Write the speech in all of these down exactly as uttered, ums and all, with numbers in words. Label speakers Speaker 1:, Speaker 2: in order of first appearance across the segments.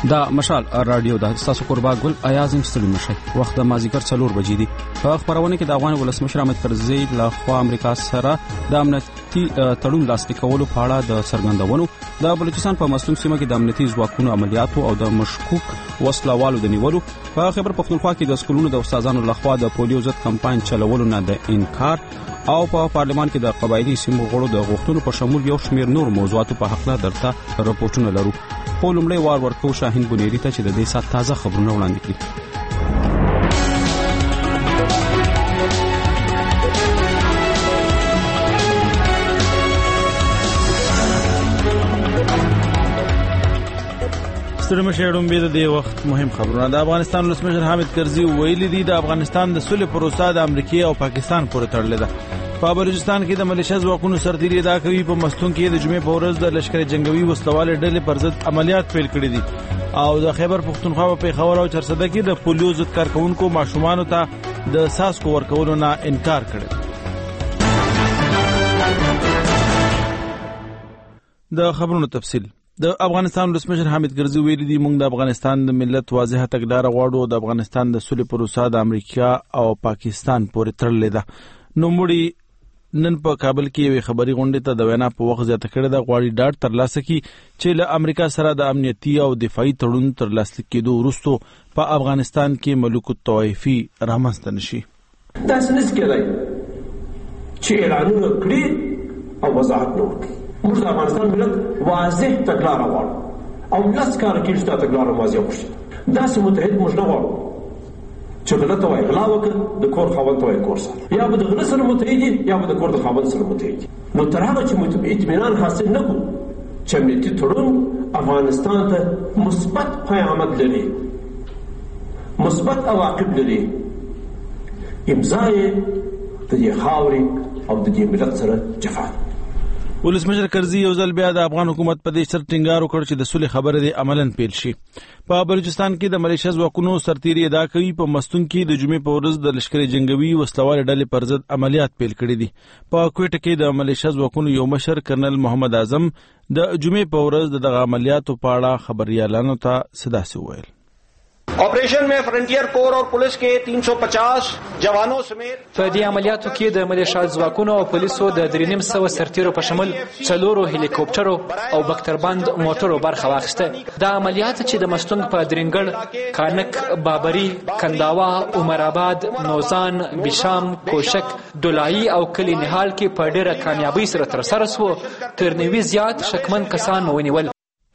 Speaker 1: دا مشال رادیو د تاسو قربا ګل ایازم ستړي مشه وخت د مازیګر څلور بجې دي. په خبرونه کې د افغان ولسمشر حامد کرزي له خوا امریکا سره د امنیتي تړون لاسلیک کولو په اړه د څرګندونو، د بلوچستان په مستون سیمه کې د امنیتي ځواکونو عملیاتو او د مشکوک وسلوالو د نیولو، په خیبر پختونخوا کې د سکولونو د استادانو لخوا د پولیو ضد کمپاین چلولو نه د انکار، او په پارلمان کې د قبایلی سیمو غړو د غوښتنو په شمول یو شمېر نور موضوعاتو په حق له درته راپورټونه لرو. په لومړی وار ورکو شاهین بنيري ته چې د دې سات تازه خبرونه وړاندې کړي. ستړي مشهډوم به د وخت مهم خبرونه. د افغانستان ولسمشر حامد کرزي ویلي دي د افغانستان د صلح پروسه د امریکا او پاکستان پورې تړلې ده. په بلوچستان کې د ملیشیا ځواکونو سرتیري ادا کوي. په مستون کې د جمعې په ورځ د لشکري جنگوي وسلوال ډلې پر ضد عملیات پیل کړي دي، او د خیبر پختونخوا په پیښور او چرسده کې د پولیو ضد کارکونکو ماشومانو ته د ساسکو ورکولو نه انکار کړي. د خبرونو تفصیل. د افغانستان ولسمشر حامد کرزي ویلي دي موږ د افغانستان د ملت واضحه تګلاره غواړو. د افغانستان د صلح پروسه د امریکا او پاکستان پورې تړلې ده. نو مړي نن په کابل کې یو خبري غونډه ته د وینا په وخت زیاته کړې ده غواړي ډاډ ترلاسه کړي چې له امریکا سره د امنیتي او دفاعي تړون ترلاسه کېدو وروسته په افغانستان کې ملوک الطوایفي رامنځته نشي.
Speaker 2: تاسو نس کېدای چې اعلانونه کړي او وضاحت نه وکړي. موږ د افغانستان ملت واضح تګلاره غواړو او لاس کار کې چې تګلاره واضح وشي. دا سم متحد موږ نه غواړو چې غلط وای غلا وکړه د کور خاوند وای کور سره، یا به د غلط سره متحدي یا به د کور د خاوند سره متحدي. نو تر هغه چې اطمینان حاصل نه کړو چې امنیتي تړون افغانستان ته مثبت پیغام لري، مثبت عواقب لري، امضا یې د دې خاورې او د دې ملت سره جفا.
Speaker 1: ولسمشر کرزي یو ځل بیا د افغان حکومت په دې سر ټینګار وکړ چې د صلح خبره د عملاً پیل شي. په بلوچستان کې د ملیشیا ځواکونو سرتیري ادا کوي. په مستون کې د جمعې په ورځ د لشکري جنگوي وسلوال ډلې پر ضد عملیات پیل کړي دي. په کوټه کې د ملیشیا ځواکونو یو مشر کرنل محمد اعظم د جمعې په ورځ دغه عملیاتو په اړه خبريالانو ته صداسي وویل.
Speaker 3: ऑपरेशन में frontier core और पुलिस के तीन सौ पचास जवानों समेत
Speaker 4: په دې عملیاتو کې د ملیشیا ځواکونو او پولیسو د درې نیم سوه سرتیرو په شمول څلورو هلیکوپټرو او بختربند موټرو برخه واخیسته. دا عملیات چې د مستونګ په درنګړ، کانک، بابري، کنداوا، عمر آباد، نوزان، بشام، کوشک، دولایی او کلی نهال کې په ډېره کامیابی سره ترسره شو. تر نوي زیات شکمن کسان ونیول.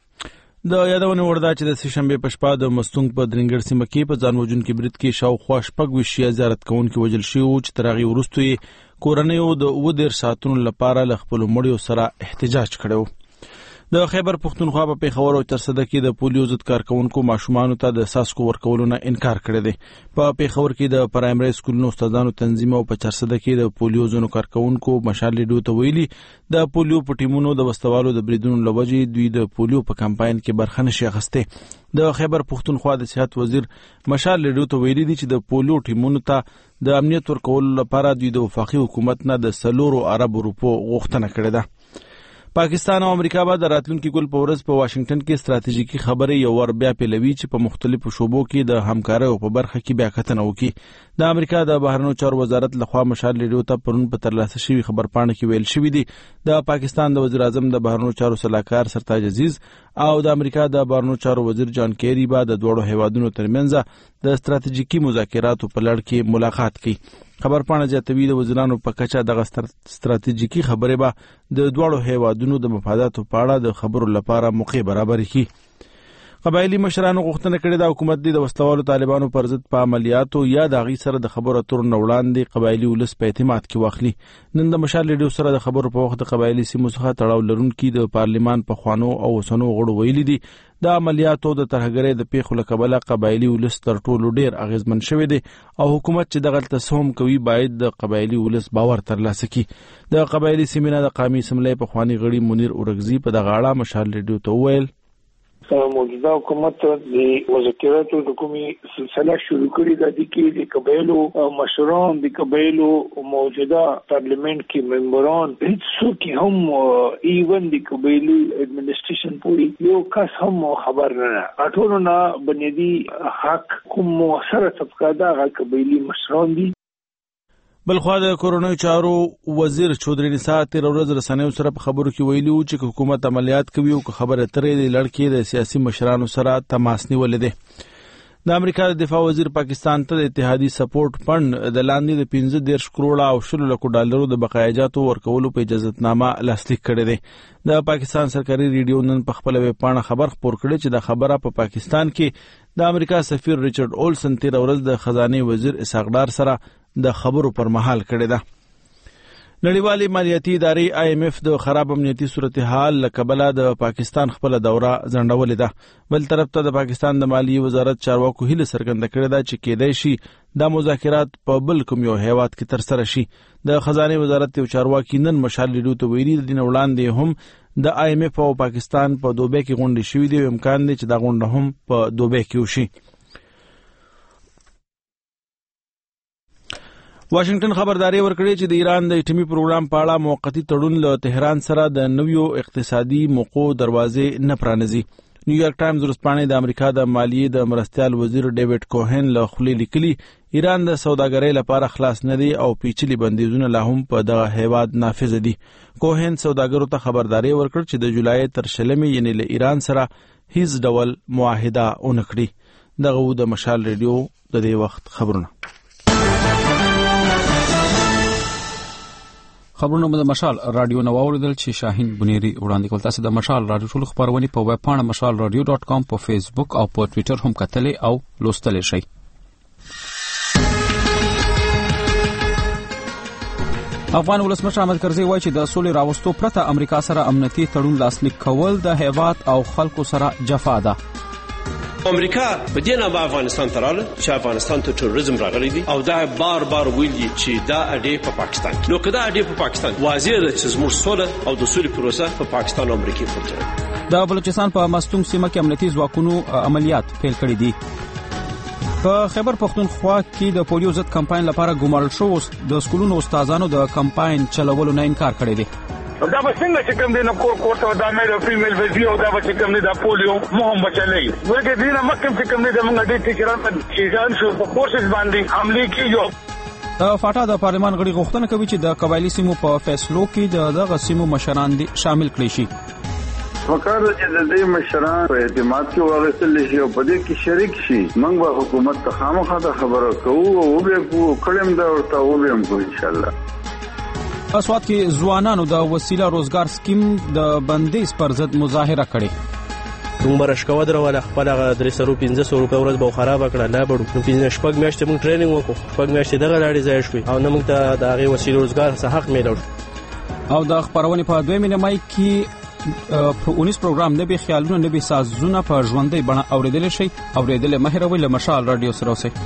Speaker 1: د یادونه وردا چې د سشنبه په شپه د مستونګ په درنګړ سیمه کې په ځان وژونکي برید کې شاوخوا شپږ ویشت زیارت کوونکي وژل شوي وو چې تر هغې وروسته کورنیو د اووه دېرش ساعتونو لپاره له خپلو مړیو سره احتجاج کړی و. د خیبر پختونخوا په پیښور او چرسده کې د پولیو ضد کارکونکو ماشومانو ته د ساسکو ورکولو نه انکار کړی دی. په پیښور کې د پرایمري سکولونو استادانو تنظیم او په چرسده کې د پولیو ځینو کارکونکو مشال لیډو ته ویلي د پولیو په ټیمونو د وسلوالو د بریدونو له وجې دوی د پولیو په کمپاین کې برخه نشي اخیستی. د خیبر پختونخوا د صحت وزیر مشال لیډو ته ویلي دي چې د پولیو ټیمونو ته د امنیت ورکولو لپاره دوی د وفاقي حکومت نه د سلورو اربو روپو غوښتنه کړې ده. پاکستان او امریکا به د راتلونکي ګل په ورځ په واشنگټن کې ستراتیژیکي خبرې یو ور بیا پیلوي چې په مختلفو شوبو کې د همکارۍ په برخه کې بیا کتنه وکړي. د امریکا د بهرنیو چارو وزارت لخوا مشال لیډو ته پرون په ترلاسه شوی خبرپاڼه کې ویل شوی دی د پاکستان د وزیر اعظم د بهرنیو چارو سلاکار سرتاج عزیز او د امریکا د بهرنیو چارو وزیر جان کیری به د دوړو هیوادونو ترمنځ د ستراتیژیکي مذاکراتو په لړ کې ملاقات کوي. خبرپاڼه زیاتوي د وزیرانو په کچه دغه ستراتیژیکي خبرې به د دواړو هیوادونو د مفاداتو په اړه د خبرو لپاره موقع برابر کړي. قبایلی مشرانو غوښتنه کړې ده حکومت دې د وسلوالو طالبانو پر ضد په عملیاتو یا د هغې سره د خبرو اترو نه وړاندې قبایلي ولس په اعتماد کې واخلي. نن د مشال لیډو سره د خبرو په وخت د قبایلي سیمو څخه تړاو لرونکي د پارلمان پخوانو او اوسنو غړو ویلي دي د عملیاتو د ترهګرۍ د پیښو له کبله قبایلي ولس تر ټولو ډېر اغېزمن شوی دی او حکومت چې دغلته څه هم کوي باید د قبایلي ولس باور ترلاسه کړي. د قبایلي سیمې نه د قامي اسمبلۍ پخواني غړي منیر اورګزي په دغه اړه مشال لیډو ته وویل
Speaker 5: موجوده حکومت د مذاکراتو د کومي سلسله شروع کړې ده د کې د قبایلو مشران د قبایلو موجوده پارلیمنت کې ممبران هیڅوک هم ایون د قبایلی اډمنسټریشن پوری یو کس هم خبر نه اټولو نه بنیادی حق کوم موثره طبقه ده قبایلی مشران دي.
Speaker 1: بلخوا د کورونوي چارو وزیر چودري نساء تیر ورځ رسنیو سره په خبرو کې ویلي و چې حکومت عملیات کوي او خبره ترې د لړکې د سیاسي مشرانو سره تماس نیولې ده. د امریکا د دفاع وزیر پاکستان ته د اتحادي سپورټ فند د لاندې د پنځه دېرش کروڑه او شل لکو ډالرو د بقایاجاتو ورکولو په اجازهتنامه لاسلیک کړی دی. د پاکستان سرکاري ریډیو نن په خپل ویب پاڼه خبر خپور کړی چې د خبره په پا پاکستان کې د امریکا سفیر ریچارډ اولسن تیر ورځ د خزانه وزیر اسحاق ډار سره د خبرو پر مهال کړی ده. نړیوالې مالیاتي ادارې آی ایم ایف د خراب امنیتي صورتحال له کبله د پاکستان خپل دوره ځنډولې ده. بل طرف ته د پاکستان د مالیې وزارت چارواکو هیله څرګنده کړې ده چې کېدای شي دا مذاکرات په بل کوم یو هیواد کې ترسره شي. د خزانه وزارت یو چارواکي نن مشال لیډو ته ویلي د دین وړاندې هم د آی ایم ایف او پاکستان په دوبۍ کې غونډې شوې دي او امکان دی چې دا غونډه هم په دوبۍ کې وشي. واشنگټن خبرداري ورکړې چې د ایران د اټومي پروګرام په اړه موقتی تړون له تهران سره د نویو اقتصادي موقعو دروازې نه پرانځي. نیویارک ټایمز ورځپاڼې د امریکا د مالیې د مرستیال وزیر ډیوډ کوهن له خولې لیکلي ایران د سوداګرۍ لپاره خلاص نه دی او پیچلي بندیزونه لا هم په دغه هیواد نافذ دي. کوهن سوداګرو ته خبرداري ورکړ چې د جولای تر شلمې یعنی له ایران سره هیڅ ډول معاهده ونکړي. دغه د مشال ریډیو د دې وخت خبرونه.
Speaker 6: خبرونه د مشال رادیو نو اوریدل چې شاهین بنيري وړاندې کول. تاسو د مشال رادیو ټول خبرونه په ویب پاڼه مشال رادیو ډاٹ کام په فیسبوک او په ټوئیټر هم کتلې او لوستلې شئ. افغان ولسمشر احمد کرزي وایي چې د سولې راوستو پرته امریکا سره امنیتي تړون لاسلیک کول د هیواد او خلکو سره جفا ده.
Speaker 2: امریکا په دې نه په افغانستان ته راغله چې افغانستان ته تروریزم راغلی دی او دا بار بار ویلي چې دا اډې په پاکستان نو کدا اډې په پاکستان واضح ده چې زموږ سوله او د سولې پروسه په پاکستان او امریکا پورته.
Speaker 6: د بلوچستان په مستونګ سیمه کې امنیتي ځواکونو عملیات پیل کړي دي. په خیبر پختونخوا کې د پولیو ضد کمپاین لپاره ګمارل شو د سکولونو استادانو د کمپاین چلولو نه انکار کړی دی.
Speaker 5: دا به څنګه چې کوم دی نو کور کور ته دا مې د فیمیل ویزي او دا به چې کوم دی دا پولیو مهم بچلې ورګه دینه مکه چې کوم دی د موږ د ټیچران په چیزان شو په کورسز باندې حمله کیږي.
Speaker 6: د فاټا د پارلمان غړي غوښتنه کوي چې د قبایلی سیمو په فیصلو کې د دغه سیمو مشران دي شامل کړي شي.
Speaker 7: وکړه چې د دې مشران په اعتماد کې واغستل شي او په دې کې شریک شي. موږ به حکومت ته خامخا خبره کوو او به کو کلم دا ورته و به ان شاء الله.
Speaker 6: اسوات کې ځوانانو د وسیله روزګار سکیم د بندیز پر ضد مظاهره کړې.
Speaker 8: موږ رشکو درواله خپل درې سو پنځه سو روپے ورځ به خراب کړه لا بړو نو پنځه شپږ میاشتې موږ ټریننګ وکړو شپږ میاشتې دغه لاړې ځای شوې او نه موږ ته د هغه وسیله روزګار څخه حق میلو.
Speaker 6: او د خبرونه په دوه مینه مای کې په اونیس پروګرام نه به خیالونه نه به سازونه په ژوندۍ بڼه اوریدل شي اوریدل مهروي له مشال رادیو سره اوسئ.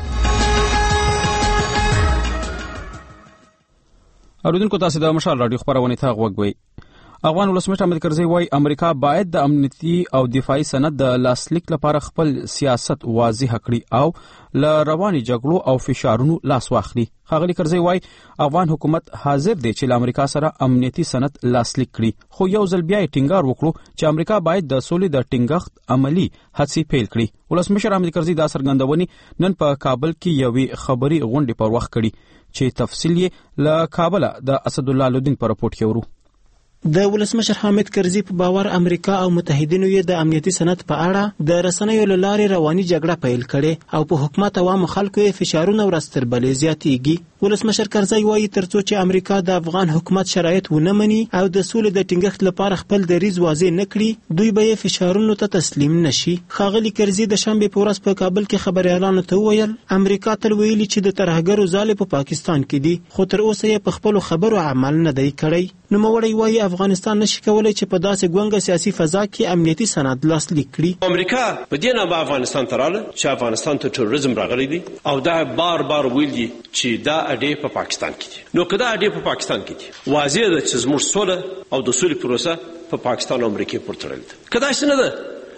Speaker 6: اوریدونکو تاسو د مشال رادیو خبرونه ته غوږوي. افغان ولسمشر احمد کرزي وایي امریکا باید د امنیتي او دفاعي سند د لاسلیک لپاره خپل سیاست واضح کړي او ل رواني جګړو او فشارونو لاس واخلي. ښاغلي کرزي وایي افغان حکومت حاضر دی چې له امریکا سره امنیتي سند لاسلیک کړي خو یو ځل بیا ټینګار وکړو چې امریکا باید د سولې د ټینګښت عملی هڅې پیل کړي. ولسمشر احمد کرزي دا څرګندونې نن په کابل کې یوې خبري غونډې پر وخت کړي چې تفصیل یې له کابل د اسد الله لودین پر راپورټ کې ورو.
Speaker 9: د ولسمشر حامد کرزي په باور امریکا او متحدینو یې د امنیتي سند په اړه د رسنیو له لارې رواني جګړه پیل کړي او په حکومت او عوامو خلکو یې فشارونه ورستربلې زیاتېږي. ولسمشر کرزي وایي ترڅو چې امریکا د افغان حکومت شرایط ونه مني او د سولې د ټینګښت لپاره خپل دریځ واضح نه کړي دوی به یې فشارونو ته تسلیم نشي. ښاغلي کرزي د شنبې په ورځ په کابل کې خبريالانو ته وویل امریکا تل ویلي چې د ترهګرو ځالې په پاکستان کې دي خو تر اوسه یې په خپلو خبرو عمل نه دی کړی. نوموړی وایي افغانستان نشي کولای چې په داسې ګونګه سیاسي فضا کې امنیتي سند لاسلیک کړي.
Speaker 2: امریکا په دې نه په افغانستان ته راغله چې افغانستان ته تروریزم راغلی دی او دا بار بار ویلي چې دا اډې په پاکستان کې دي. نو کدا اډې په پاکستان کې دي واضح ده چې زموږ سوله او د سولې پروسه په پاکستان او امریکا پورې تړلې ده. کدا څنګه ده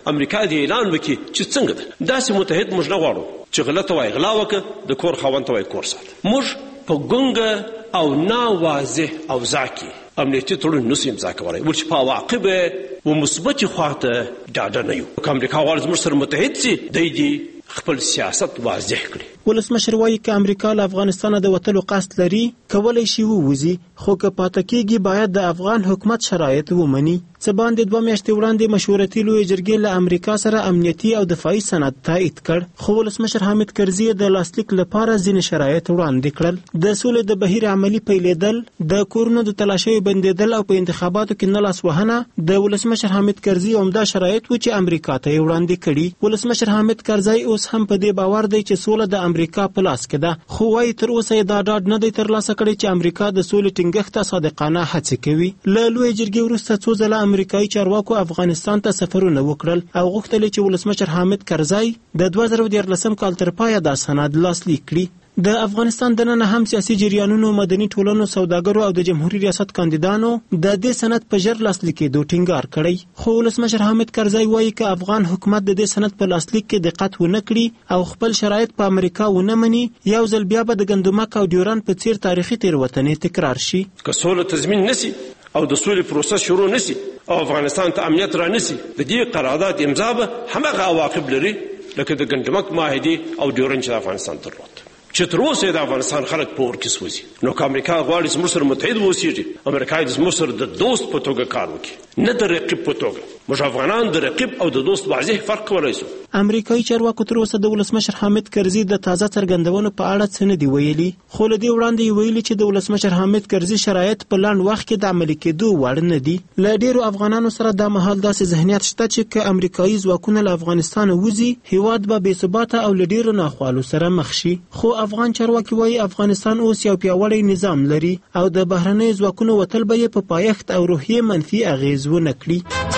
Speaker 2: امریکا دې اعلان وکړي چې څنګه ده. داسې متحد موږ نه غواړو چې غلطه وای غلا وکړه د کور خاوند ته وای کور سات. موږ په ګونګه او نا واضح اوضاع کې امنیتي تړون نشو امضا کولی ول چې په عواقب و مثبت خواته ډاډه نه یو. که امریکا غواړي زموږ سره متحد شي دی دې خپل سیاست واضح کړي.
Speaker 9: ولسمشر وایي که امریکا له افغانستانه د وتلو قصد لري کولی شي ووځي، خو که پاتې کېږي باید د افغان حکومت شرایط ومني. څه باندې دوه میاشتې وړاندې مشورتي لویې جرګې له امریکا سره امنیتي او دفاعي سند تایید کړ، خو ولسمشر حامد کرزي د لاسلیک لپاره ځینې شرایط وړاندې کړل. د سولې د بهیر عملي پیلېدل، د کورونو د تلاشیو بندېدل او په انتخاباتو کې نه لاس وهنه د ولسمشر حامد کرزي عمده شرایط و چې امریکا ته یې وړاندې کړي. ولسمشر حامد کرزي اوس هم په دې باور دی چې سوله د امریکا په لاس کې ده، خو وايي تر اوسه یې دا ډاډ نه دی ترلاسه کړی چې امریکا د سولې ټینګښت ته صادقانه هڅې کوي. له لویې جرګې وروسته څو ځله امریکایي چارواکو افغانستان ته سفرونه وکړل او غوښتل چې ولسمشر حامد کرزي د دوه زره دیارلسم کال تر پایه دا سند لاسلیک کړي. د افغانستان دننه هم سیاسي جریانونو، مدني ټولنو، سوداګرو او د جمهوریت ریاست کاندیدانو د دې سند په ژر لاسلیک کېدو ټینګار کړی، خو ولسمشر حامد کرزي وایي که افغان حکومت د دې سند په لاسلیک کې دقت ونه کړي او خپل شرایط په امریکا ونه مني، یو ځل بیا به د ګندمک او ډیورن په څیر تاریخي تېروتنې تکرار شي.
Speaker 2: که سوله تضمین نشي او د سولې پروسس شروع نشي او افغانستان ته امنیت را نشي، د دې قرارداد امضا به همغه عواقب لري لکه د ګندمک معاهدې او ډیورن چې افغانستان درلود، چې تر اوسه د افغانستان خلک په اور کې سوځي. نو که امریکا غواړي زموږ سره متحد واوسېږي، امریکا یې زموږ سره د دوست په توګه کار وکړي، نه د رقیب په توګه. موږ افغانان د رقیب او د دوست واضح فرق کولی شو.
Speaker 9: امریکایي چارواکو تر اوسه د ولسمشر حامد کرزي د تازه څرګندونو په اړه څه نه دي ویلي، خو له دې وړاندې یې ویلي چې د ولسمشر حامد کرزي شرایط په لنډ وخت کې د عملي کېدو وړ نه دي. له ډېرو افغانانو سره دا مهال داسې ذهنیت شته چې که امریکایي ځواکونه له افغانستانه وځي، هیواد به بې ثباته او له ډېرو ناخوالو سره مخ شي. خو افغان چارواکي وایي افغانستان اوس یو پیاوړی نظام لري او د بهرنیو ځواکونو وتل به یې په پایښت او روحیې منفي اغېز ونه کړي.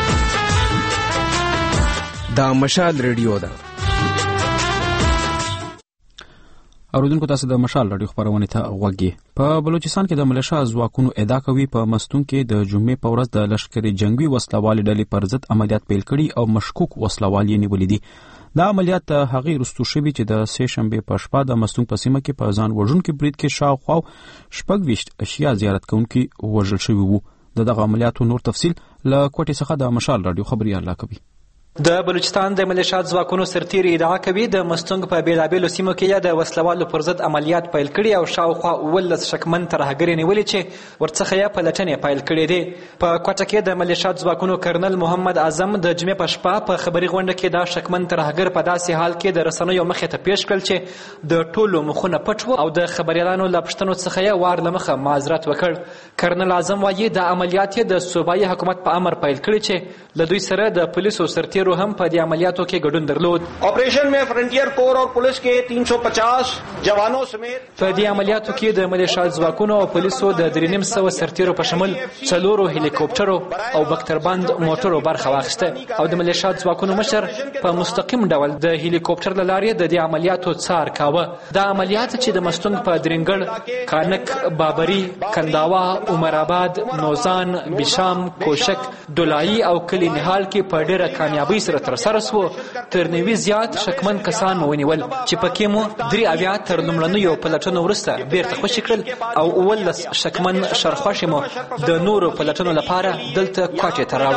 Speaker 10: دا مشال ریډیو ده.
Speaker 6: اوریدونکو تاسو د مشال رادیو خبرونه ته غوږی. په بلوچستان کې د ملیشا ځواکونو ادعا کوي په مستون کې د جمعې په ورځ د لشکري جنگي وسلوال ډلې پر ضد عملیات پیل کړي او مشکوک وسلوال یې نیولې دي. دا عملیات هغه رستو شوي چې د سه شنبه په شپه د مستون په سیمه کې په ځان وژونکي برید کې شاوخوا شپږ ویشت اشیا زیارت کوونکي وژل شوي وو. دغه عملیاتو نور تفصیل له کوټې څخه د مشال رادیو خبريال راکوي.
Speaker 4: د بلوچستان د ملیشا ځواکونو سرتیري ادعا کوي د مستونګ په بیلابیلو سیمو کې د وسلوالو پر ضد عملیات پیل کړي او شاوخوا اوولس شکمن ترهګرې نیولې چې ورڅخه یې پلټنې پیل کړې دي. په کوټه کې د ملیشا ځواکونو کرنل محمد اعظم د جمعې په شپه په خبري غونډه کې دا شکمن ترهګر په داسې حال کې د رسنیو مخې ته پیش کړل چې د ټولو مخونه پټ وو او د خبريالانو له پوښتنو څخه یې وار له مخه معذرت وکړ. کرنل اعظم وایي د عملیات د صوبایي حکومت په امر پیل کړي چې له دوی سره د پولیسو سرتیرو هم په دې عملیاتو کې ګډون درلود.
Speaker 3: آپریشن میں فرنٹیر کور اور پولیس کے تین سو پچاس جوانوں سمیت
Speaker 4: په دې عملیاتو کې د ملیشا ځواکونو او پولیسو د درې نیم سوه سرتیرو په شمول څلورو هلیکوپټرو او بختربند موټرو برخه واخیسته او د ملیشا ځواکونو مشر په مستقیم ډول د هلیکوپټر له لارې د دې عملیاتو څار کاوه. دا عملیات چې د مستونګ په درینګړ، کانک، بابري، کنداوا، عمرآباد، نوزان، بشام، کوشک، دولایي او کلی نهال کې په ډېره کامیابۍ سره ترسره شو. تر نوي زیات شکمن کسان مو ونیول چې پکې مو درې اویا تر لومړنیو پلټنو وروسته بیرته خوشي کړل او اوولس شکمن شرخوښې مو د نورو پلټنو لپاره دلته کوټې ته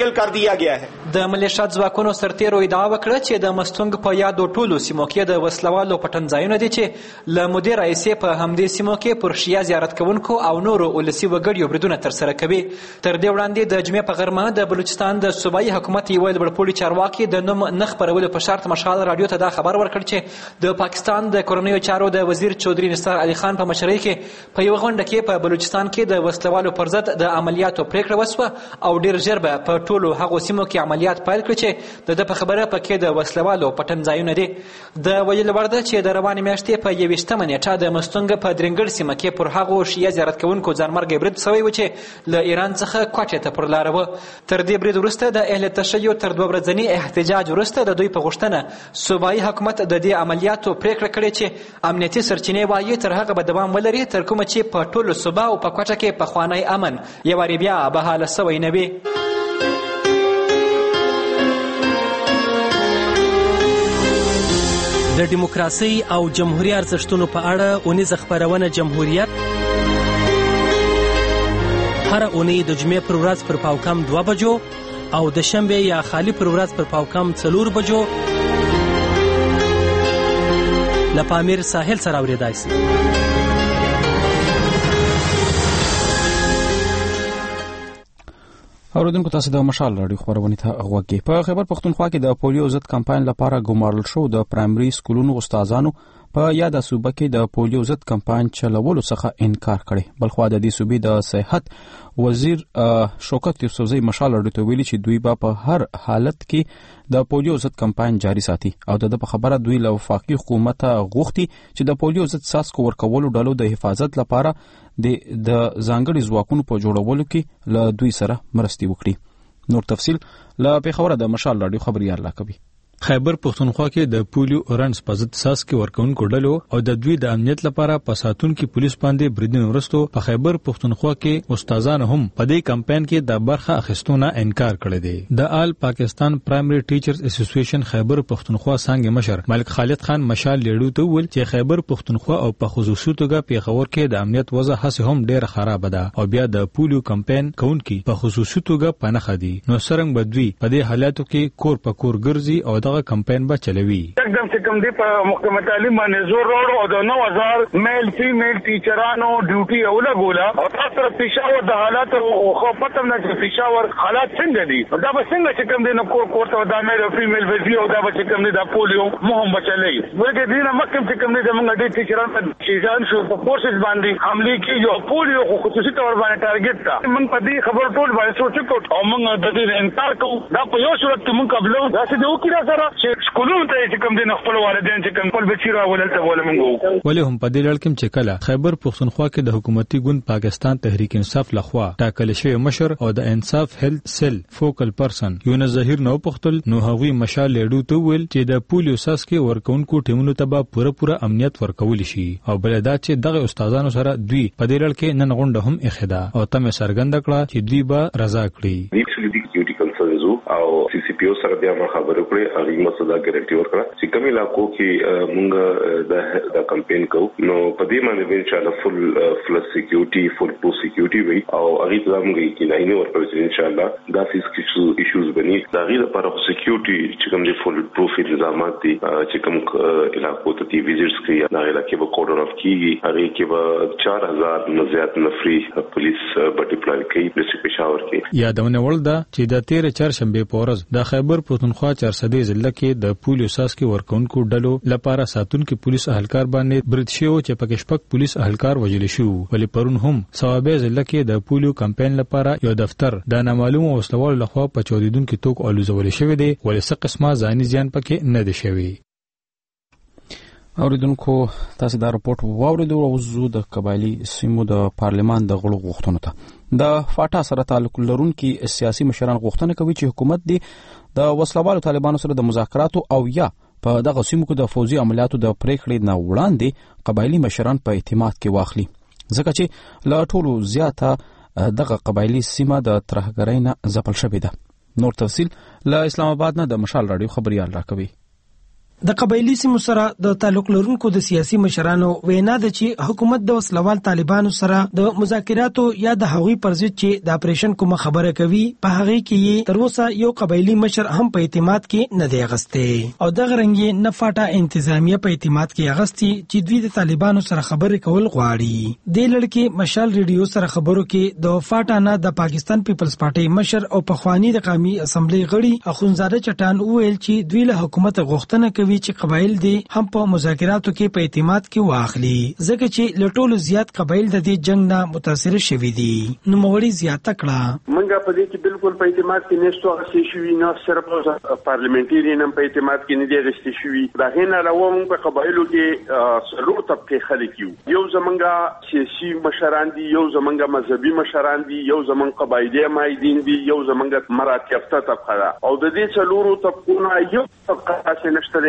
Speaker 4: راوړل. د ملیشا ځواکونو سرتیرو ادعا وکړه چې د مستونګ په یادو ټولو سیمو کې د وسلوالو پټنځایونه دي چې له مودې راهیسې په همدې سیمو کې پر شیا زیارت کوونکو او نورو ولسي وګړیو بریدونه ترسره کوي. تر دې وړاندې د جمعې په غرمه د بلوچستان د صوبایي حکومت یوه لوړپوړي چارواکي د نوم نه خپرولو په شرط مشال رادیو ته دا خبر ورکړ چې د پاکستان د کورنیو چارو د وزیر چودري نثار علي خان په مشرۍ کې په یوه غونډه کې په بلوچستان کې د وسلوالو پر ضد د عملیاتو پریکړه وسوه او ډېر ژر به په ټولو هغو سیمو کې عملیات پیل کړي چې د ده په خبره پکې د وسلوالو پټنځایونه دي. د ویل وړ ده چې د روانې میاشتې په یویشتمه نیټه د مستونګ په درینګړ سیمه کې پر هغو شیعه زیارت کوونکو ځانمرګی برید سوی و چې له ایران څخه کوټې ته پر لاره و. تر دې برید وروسته د اهل تشیع تر دوه ورځني احتجاج وروسته د دوی په غوښتنه صوبایي حکومت د دې عملیاتو پریکړه کړې چې امنیتي سرچینې وایي تر هغه به دوام ولري تر کومه چې په ټولو صوبا او په کوټه کې پخوانی امن یوارې بیا بحاله سوی نه وي.
Speaker 11: د دیموکراسي او جمهوریت ارزښتونو په اړه اونیزه خپرونه جمهوریت هر اونۍ د جمعې پر ورځ پر پاوکم دوه بجو او د شنبې یا خالی پر ورځ پر پاوکم څلور بجو له پامیر ساحل سره اورېدای شي.
Speaker 6: اوریدونکو تاسو د مشال راډیو خبرونه ته غوږی. په خیبر پختونخوا کې د پولیو ضد کمپاین لپاره ګمارل شو د پرایمري سکولونو استادانو په یاده صوبه کې د پولیو ضد کمپاین چلولو څخه انکار کړي. بلخوا د دې صوبې د صحت وزیر شوکت یوسفزئی مشال راډیو ته ویلي چې دوی به په هر حالت کې د پولیو ضد کمپاین جاري ساتي او د په خبره دوی له وفاقي حکومت غوښتي چې د پولیو ضد څاڅکو ورکولو ډلو د حفاظت لپاره د ځانګړي ځواکونو په جوړولو کې له دوی سره مرستې وکړي. نور تفصیل له پیښوره د مشال راډیو خبريال لا کوي.
Speaker 1: خیبر پختونخوا کې د پولیو اورنس په ضد څاڅکي ورکونکو ډلو او د دوی د امنیت لپاره په ساتونکو پولیس باندې بریدن ورستو په خیبر پختونخوا کې استادان هم په دې کمپاین کې د برخه اخیستونه انکار کړی دی. د آل پاکستان پرایمري ټیچرز اسوسییشن خیبر پختونخوا څنګه مشر ملک خالد خان مشال لیډو ته ویل چې خیبر پختونخوا او په خصوصي توګه پیښور کې د امنیت وضع هڅه هم ډیره خراب ده او بیا د پولیو کمپاین کوونکي په خصوصي توګه پنهخ دي. نو څنګه بدوي په دې حالاتو کې کور په کور ګرځي او دغه کمپاین به چلوي.
Speaker 5: एकदम से कम دی په محکمه تعلیم باندې زور راوړ او د نو هزار میل فیمیل ټیچرانو ډیوټي اوله ګولا او تاسو پېښور د حالات او خو پته نه چې پېښور حالات څنګه دي دا به څنګه چې کم دی نو کور کور ته د میل فیمیل ویزي او دا به چې کم دی د پولیو مهم بچلې ورګه دینه مکم چې کم دی د موږ د ټیچرانو په شیزان شو په فورسز باندې حمله کوي او پولیو خو خصوصي تور باندې ټارګټ تا موږ په دې خبر ټول باندې سوچ کو او موږ د دې انکار کوو دا په یو صورت کې موږ قبل دا چې دوی کړه سره سکولونو ته چې کوم دین خپل والدین چې کوم خپل بچی راولته ولمنګو
Speaker 1: ولې هم په دې لړ کې چې کله خیبر پختونخوا کې د حکومتي ګوند پاکستان تحریک انصاف لخوا ټاکل شوی مشر او د انصاف هیلث سیل فوکل پرسن یونس ظهیر نو پختل نو هغوی مشال لیډو ته ویل چې د پولیو ساسکي ورکونکو ټیمونو ته به پوره پوره امنیت ورکول شي او بلدا چې دغه استادانو سره دوی په دې لړ کې نن غونډه هم اخیدا او تم سرګند کړه چې دوی به رضا کړي.
Speaker 12: او سی سی پی او سره بیا خبرې کړې هغه مسله ګارانټي ورکړه چې کوم علاقو کې موږ د د کمپاین کوو نو په دې باندې ان شاء الله فل فل سکیورټي فل پو سکیورټي وي او هغه ته موږ کې نه نه ورکړو چې ان شاء الله دا فیس کې ایشوز بني دا غیر لپاره سکیورټي چې کوم دي فل پروف الزامات دي چې کوم علاقو ته تی ویزټس کوي دا علاقې به کوډر اف کیږي هغه کې به چار هزار نه زیات نفري پولیس به ډیپلوي کوي په پېښور کې
Speaker 1: یادونه ولدا چې د تیر چهارشنبه په ورځ د خیبر پختونخوا چارسدې ضلع کې د پولیو ساسکي ورکونکو ډلو لپاره ساتونکو پولیس اهلکار باندې برید شو چې پکې شپږ پولیس اهلکار وژل شو. ولې پرون هم ثوابه ضلع کې د پولیو کمپاین لپاره یو دفتر د نامعلومو وسلوالو لخوا په چوریدونکو توک الوزول شوی دی ولې څه قسمه ځاني زیان پکې نه دی شوی.
Speaker 6: اوریدونکو تاسو دا راپورټ واوریدو او زو د قبایلی سیمو د پارلمان د غړو غوښتنو ته د فاټا سره تعلق لرونکي سیاسي مشران غوښتنه کوي چې حکومت دی د وسلوالو طالبانو سره د مذاکراتو او یا په دغه سیمو کې د فوزي عملیاتو د پریکړې نه وړاندې قبایلی مشران په اعتماد کې واخلي ځکه چې لا ټولو زیاته دغه قبایلی سیمه د ترهګرۍ نه ځپل شوې ده. نور تفصیل له اسلام آباد نه د مشال راډیو خبريال راکوي.
Speaker 13: د قبایلی سیمو سره د تعلق لرونکو د سیاسي مشرانو وینا ده چې حکومت د وسلوال طالبانو سره د مذاکراتو یا د هغوی پر ضد چې د اپریشن کوم خبره کوي په هغه کې تر اوسه یو قبایلی مشر هم په اعتماد کې نه دی اغسته او د غرنګي نه فاټا انتظامیه په اعتماد کې اغستی چې دوی د طالبانو سره خبرې کول غواړي. د لړکی مشال ریډیو سره خبرو کې د فاټا نه د پاکستان پیپلز پارټي مشر او پخوانی د قومي اسمبلی غړي اخونزاده چټان وویل چې دوی له حکومت غوښتنه کوي چې قبایل دي هم په مذاکراتو کې په اعتماد کې واخلي ځکه چې لټولو زیات قبایل د دې جنگ نه متاثر شوي دي. نو مغړي زیاته کړه
Speaker 14: منګه په دې کې بالکل په اعتماد کې نشته غسي شوي نه صرف پارلیمنټری نه په اعتماد کې نه دی غسي شوي دا غینه راو موږ په قبایلو کې سرور طبقه خلک یو یو زمونږه سیاسي مشران دي یو زمونږه مذهبي مشران دي یو زمونږ قبایلی مایدین دي یو زمونږه مراتب ته طبقه او د دې څلورو طبقونو یو طبقه څه نشته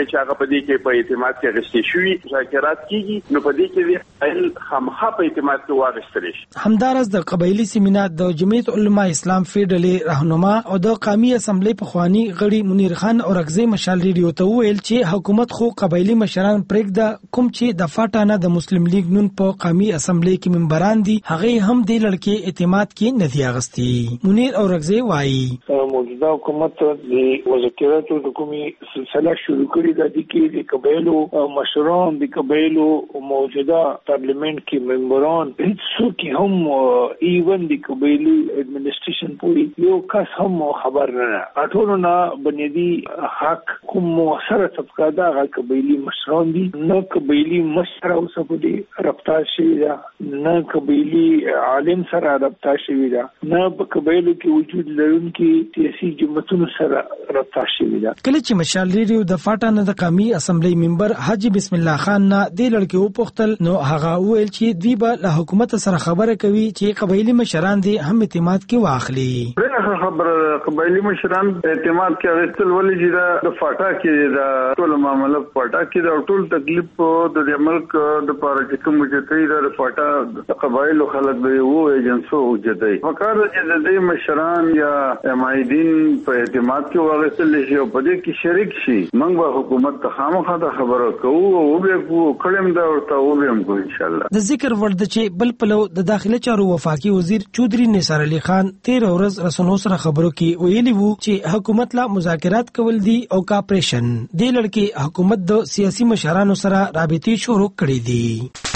Speaker 14: چې هغه په دې کې په اعتماد کې غشتي شوی مذاکرات کیږي نو په دې کې د خامخا په اعتماد کې واغشتل شي.
Speaker 13: همدارس د قبایلی سیمینار د جمعیت علما اسلام فیډرالي راهنما او د قومي اسمبلی پخوانی غړي منیر خان اورغزی مشال ریډیو ته ویل چې حکومت خو قبایلی مشران پرېږده کوم چې د فاټانه د مسلم لیگ نون په قومي اسمبلی کې ممبران دي هغه هم د لړکې اعتماد کې ندی اغستی. منیر اورغزی وایي
Speaker 5: موجوده حکومت د مذاکراتو د کومي سلسله شروع کړې ده د کې د قبایلو مشران د قبایلو موجوده پارلیمنت کې ممبران هیڅ هم ایون د قبایلی اډمنسټریشن پورې یو کس هم خبر نه اټولو نه بنیادی حق کوم موثره طبقه دا هغه قبایلی مشران دي نه قبایلی مشر او سپدي رفتار شي دا نه قبایلی عالم سره رفتار شي دا نه په قبایلو کې وجود لرونکي سیاسي جماعتونو سره رفتار شي دا.
Speaker 13: کله چې مشال ریډیو د فاټانه د قومي اسمبلی ممبر حاجی بسم الله خان نه د لړکې او پختل نو هغه ویل چې دوی به له حکومت سره خبره کوي چې قبایلی مشران دي هم اعتماد کې واخلي.
Speaker 7: دغه خبره قبایلی مشران اعتماد کې غوښتل ولې چې د فاټا کې د ټول معاملې فاټا کې د ټول تکلیف د ملک د پاره چې کوم چې د فاټا د قبایلو خلک به وو ایجنسو وجدي فکر چې د دې مشران یا مایدین په اعتماد کې واغستل شي او په دې کې شریک شي موږ به حکومت ته خامخا د خبرو کوو او به کړم دا ورته و به موږ ان شاء الله.
Speaker 13: د ذکر ورد چې بل پلو د داخله چارو وفاقي وزیر چودري نثار علي خان تیر ورځ رسنو سره خبرو کې ویلي وو چې حکومت لا مذاکرات کول دي او کاپریشن د لړکې حکومت د سیاسي مشرانو سره رابطې شروع کړې دي.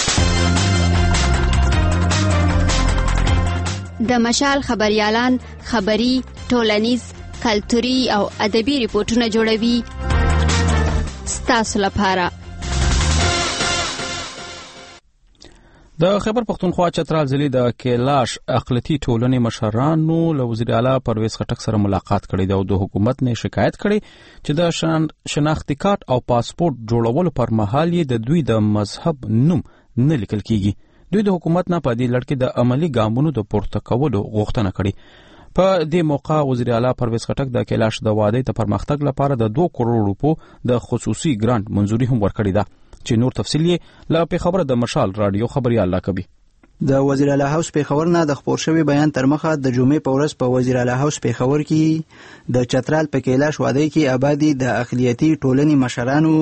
Speaker 15: د مشال خبريالان خبري ټولنیز کلتوري او ادبي ریپورتونه جوړوي ستاسو لپاره.
Speaker 6: د خیبر پختونخوا چترال ضلع د کیلاش اقلیتي ټولنې مشرانو له وزیر اعلی پرویز خټک سره ملاقات کړې ده او د حکومت نه شکایت کړي چې د شناختی کارت او پاسپورت جوړولو پر مهال یې د دوی د مذهب نوم نه لیکل کیږي. دوی د حکومت نه په دې لړ کې د عملی ګامونو د پورته کولو غوښتنه کړې. په دې موقع وزیر اعلی پرویز خټک د کیلاش د وادي ته پرمختګ لپاره د دوه کروڑ روپو د خصوصي ګرانټ منزوري هم ورکړې ده چې نور تفصیل یې لا په خبره د مشال رادیو خبريال لا کوي.
Speaker 16: د وزیر اعلی هاوس پیښور نه د خبر شوی بیان تر مخه د جمعې په ورځ په وزیر اعلی هاوس پیښور کې د چترال په کیلاش وادي کې آبادی د اقلیتي ټولنې مشرانو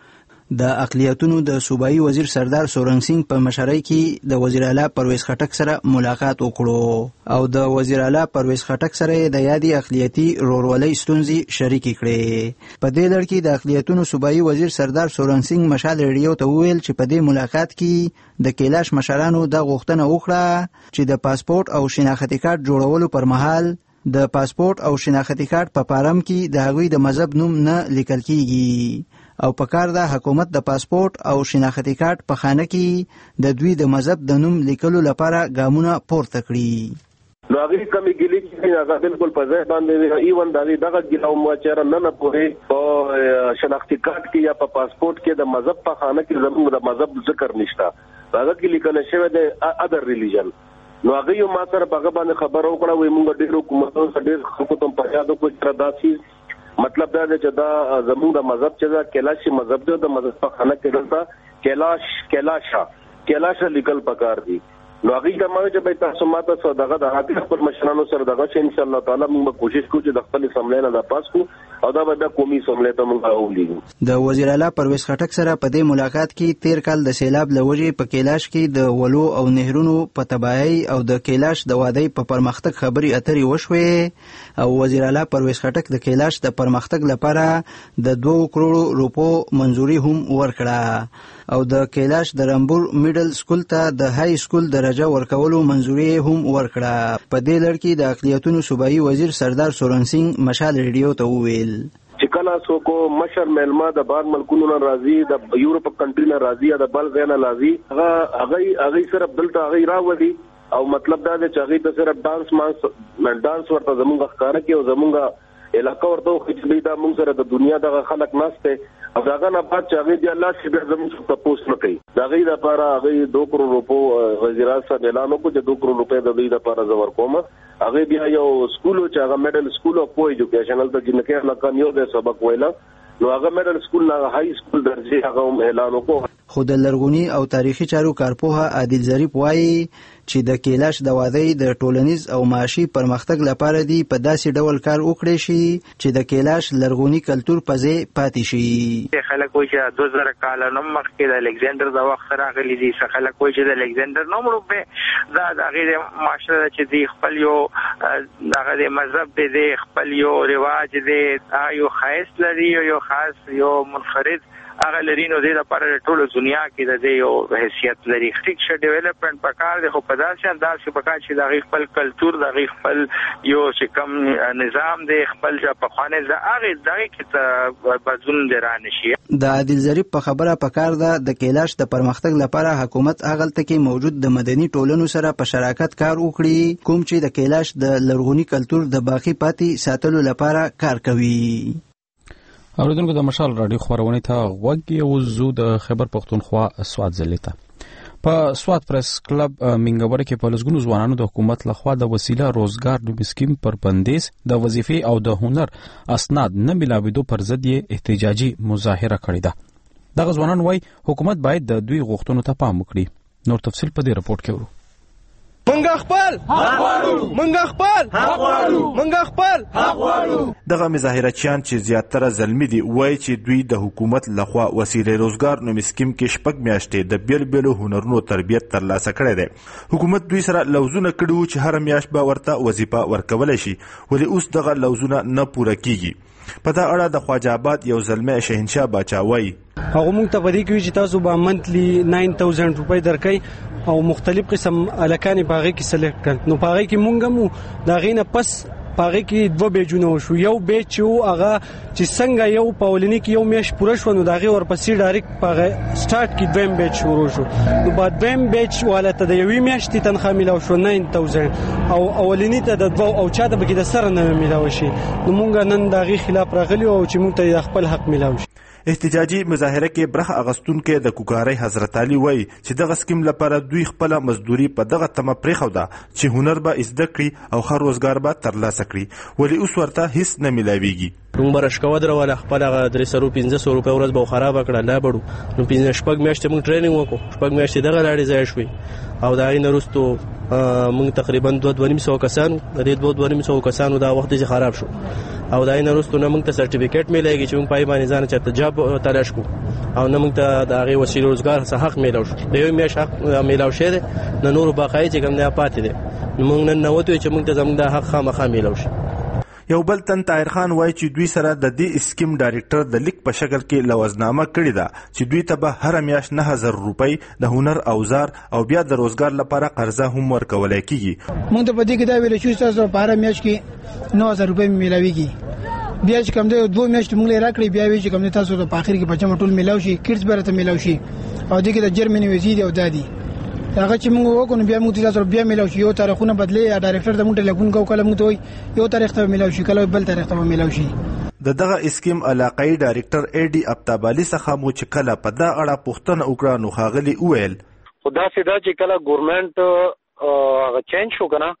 Speaker 16: د اقلیتونو د صوبایي وزیر سردار سورنګ سنگ په مشرۍ کې د وزیر اعلی پرویز خټک سره ملاقات وکړو او د وزیر اعلی پرویز خټک سره د یادي اقلیتي رورولۍ ستونزې شریک کړې. په دې لړ کې د اقلیتونو صوبایي وزیر سردار سورنګ سنگ مشال ریډیو ته ویل چې په دې ملاقات کې د کیلاش مشرانو د غوښتنه وکړه چې د پاسپورت او شناختی کارت جوړولو پر مهال د پاسپورت او شناختی کارت په پارم کې د هغوی د مذهب نوم نه لیکل کیږي او په کار د حکومت د پاسپورت او شناختی کارت په خانه کې د دوی د مذهب د نوم لیکلو لپاره ګامونه پورته کړي.
Speaker 17: نو هغه کمی ګلی چې هغه بالکل په ځای باندې ایون دغه دغه ګلاو مو چې نه نه پوره او شناختی کارت کې یا په پاسپورت کې د مذهب په خانه کې زموږ د مذهب ذکر نشته هغه کې لیکل شوی د ادر ریلیجن. نو هغه یو ما سره په باندې خبر او کړه وي موږ ډېر حکومتونو سره ډېر خلکو ته په یادو کو تر داسي مطلب دا چې دا زموږ د مذهب چې دا کیلاشي مذهب دی د مذهب په خانه کې دلته کیلاش کیلاشا کیلاش لیکل پکار دي. نو هغه د ماوی چې به تاسو ماته سو دغه د حق خپل مشرانو سره دغه چې ان شاء الله تعالی موږ کوشش کوو چې د خپل سملې نه د پاس کو او دا به د قومي سملې ته موږ راولېږو.
Speaker 16: د وزیر اعلی پرویز خټک سره په دې ملاقات کې تیر کال د سیلاب لوجې په کیلاش کې د ولو او نهرونو په تباہي او د کیلاش د وادي په پرمختګ خبري اترې وشوې او وزیر اعلی پرویز خټک د کیلاش د پرمختګ لپاره د دوه کروڑ روپو منزوري هم ورکړه او د کیلاش د رمبور میډل سکول ته د های سکول درجه ورکولو منزوري هم ورکړه. په دې لړ کې د اقلیتونو صوبایي وزیر سردار سورنګ سنگ مشال ریډیو ته وویل
Speaker 17: چې کله څوک مشر ملما د بار ملکونو نه راځي د یورپ کنټری نه راځي یا د بل ځای نه راځي هغه هغه هغه صرف دلته هغه راوړي او مطلب دا چې هغه ته صرف ډانس مانس ډانس ورته زمونږ ښکارا کې او زمونږ علاقہ ورته چې دا موږ سره د دنیا د خلک ناشته او داغه نه بعد چې هغه دی الله چې به زموږ ته پوس نه کوي داغه د لپاره هغه دوه کروڑ روپو وزارت سره اعلان وکړ چې دوه کروڑ روپے د دې لپاره زور کوم. هغه بیا یو سکول چې هغه میډل سکول او کو ایجوکیشنل ته جنکه لکه یو د سبق ویلا نو هغه میډل سکول نه هاي سکول درجه هغه اعلان وکړ.
Speaker 16: خو د لرغونی او تاریخي چارو کارپوه عادل ظریف وایي چې د کیلاش د وادي د ټولنیز او معاشي پرمختګ لپاره دی په داسې ډول کار وکړي شي چې د کیلاش لرغونی کلچر په ځای پاتې شي.
Speaker 18: خلک وایي چې دوه زره کال نه مخکې د الکساندر د وخت راغلي دي، خلک وایي چې د الکساندر نوم روپه دا د غیر معاشره چې دی خپل یو دغه د مذهب دی، خپل یو رواج دی، یو خاص لري، یو خاص یو منفرد هغه لري، نو د لپاره ټول دنیا کې د یو حیثیت لري. ټیک شه ډیولپمنٹ پکار دی، خو په داسې انداز کې پکار چې د خپل کلچر د خپل یو چې کوم نظام دی خپل په خوانه د هغه دغه کې بدلون درانه شي.
Speaker 16: د عادل ظریف په خبره پکار ده د کیلاش د پرمختګ لپاره حکومت هغلته کې موجود د مدني ټولنو سره په شراکت کار وکړي، کوم چې د کیلاش د لرغونی کلچر د باقی پاتې ساتلو لپاره کار کوي.
Speaker 6: اوریدونکو د مشال رادیو خبرونه ته وګورئ او زو د خیبر پختونخوا سواد زلیته په سواد پریس کلب منګور کې په لسګونو ځوانانو د حکومت لخوا د وسیله روزګار د سکیم پر بندیز د وظیفې او د هنر اسناد نه ملاویدو پر ضد احتجاجي مظاهره کړې ده. دغه ځوانان وايي حکومت باید د دوی غوښتنو ته پام وکړي. نور تفصیل په دې رپورت کې ورو.
Speaker 19: منګه خپل حق غواړو، منګه خپل حق غواړو، منګه خپل حق غواړو.
Speaker 20: دغه مظاهرچیان چې زیاتره زلمی دي وایي چې دوی د حکومت لخوا وسیله روزګار نوم سکیم کې شپږ میاشتې د بیل بیلو هنرونو تربیت ترلاسه کړی دی. حکومت دوی سره لوزونه کړي چې هر میاشت به ورته وظیفه ورکولی شي، ولې اوس دغه لوزونه نه پوره کیږي. په دا اړه د خواجه آباد یو زلمی شهنشاه باچا وایي
Speaker 21: هغه موږ ته پدې کوي چې تاسو به منتلی نو هزار روپۍ درکړئ او مختلف قسم الکانې باغې کې سلیکټ کړ. نو باغې کې مونږ مو دا غینه پس باغې کې دوه بیجونه وشو. یو بیج چې هغه چې څنګه یو پاولنی کې یو میش پوره شو نو دا غي ورپسې ډایرکټ باغې سٹارټ کې دویم بیج شروع شو. نو بعد دویم بیج والته د یوې میاشتې تنخواه ملاو شو نو هزار او اولنی ته د دوه او چاته بګی د سره نه ملاو شي. نو مونږ نن دا غي خلاف راغلی او چې مونږ ته خپل حق ملاو شي.
Speaker 20: احتجاجي مظاهره کې برخه اغستونکو د کوکاري حضرت علي وایي چې دغه سکیم لپاره دوی خپل مزدوري په دغه تمه پریښوده چې هنر به زده کړي او ښه روزګار به ترلاسه کړي، ولې اوس ورته هیڅ نه ملاویږي.
Speaker 8: موږ برشکو دروله خپل هغه درې سو پنځه سو روپۍ ورځ به خراب کړه لا بړو. نو پنځه شپږ میاشتې موږ ټریننګ وکړو، شپږ میاشتې دغه لاړې ځای شوې او دا غي نرستو موږ تقریبا دوه دوه نیم سو کسانو د دې دوه دوه نیم سو کسانو دا وخت چې خراب شو او دا غي نرستو نه موږ ته سرټیفیکټ ملایږي چې موږ پای باندې ځان چرته جاب تلاش کو او نه موږ ته دا غي وسیله روزګار څخه حق ملاو شو. د یو میاش حق ملاو شه نه نور باقای چې کوم نه پاتې دي. موږ نن نو ته چې موږ ته زموږ د حق خامخا ملاو شي.
Speaker 20: یو بل تن طاهر خان وایي چې دوی سره د دې سکیم ډایریکټر د لیک په شکل کې لوزنامه کړې ده چې دوی ته به هر میاشت نه هزار روپۍ د هنر اوزار او بیا د روزګار لپاره قرضه هم ورکولای کیږي.
Speaker 22: موږ ته په دې کې دا ویل چې تاسو په هر میاشت کې نو هزار روپۍ ملاويږي، بیا چې کوم د دوه میاشتې موږ لري راکړي بیا وی چې کوم تاسو ته په اخر کې په جمع ټول ملاوي شي، کیټس برته ملاوي شي او دې کې د جرمني وزیر او دادی هغه چې موږ وکړو بیا موږ تاسو بیا ملاوي شي. یو تاریخونه بدلې یا ډایریکټر د موږ ټلیفون کو کله موږ ته وي یو تاریخ ته ملاوي شي کله بل تاریخ ته ملاوي شي.
Speaker 20: د دغه اسکیم علاقائی ډایریکټر ای ډي ابتابالي څخه مو چې کله په دا اړه پوښتنه وکړه نو خاغلی وویل
Speaker 23: خدا سیدا چې کله ګورنمنت هغه چینج شو کنه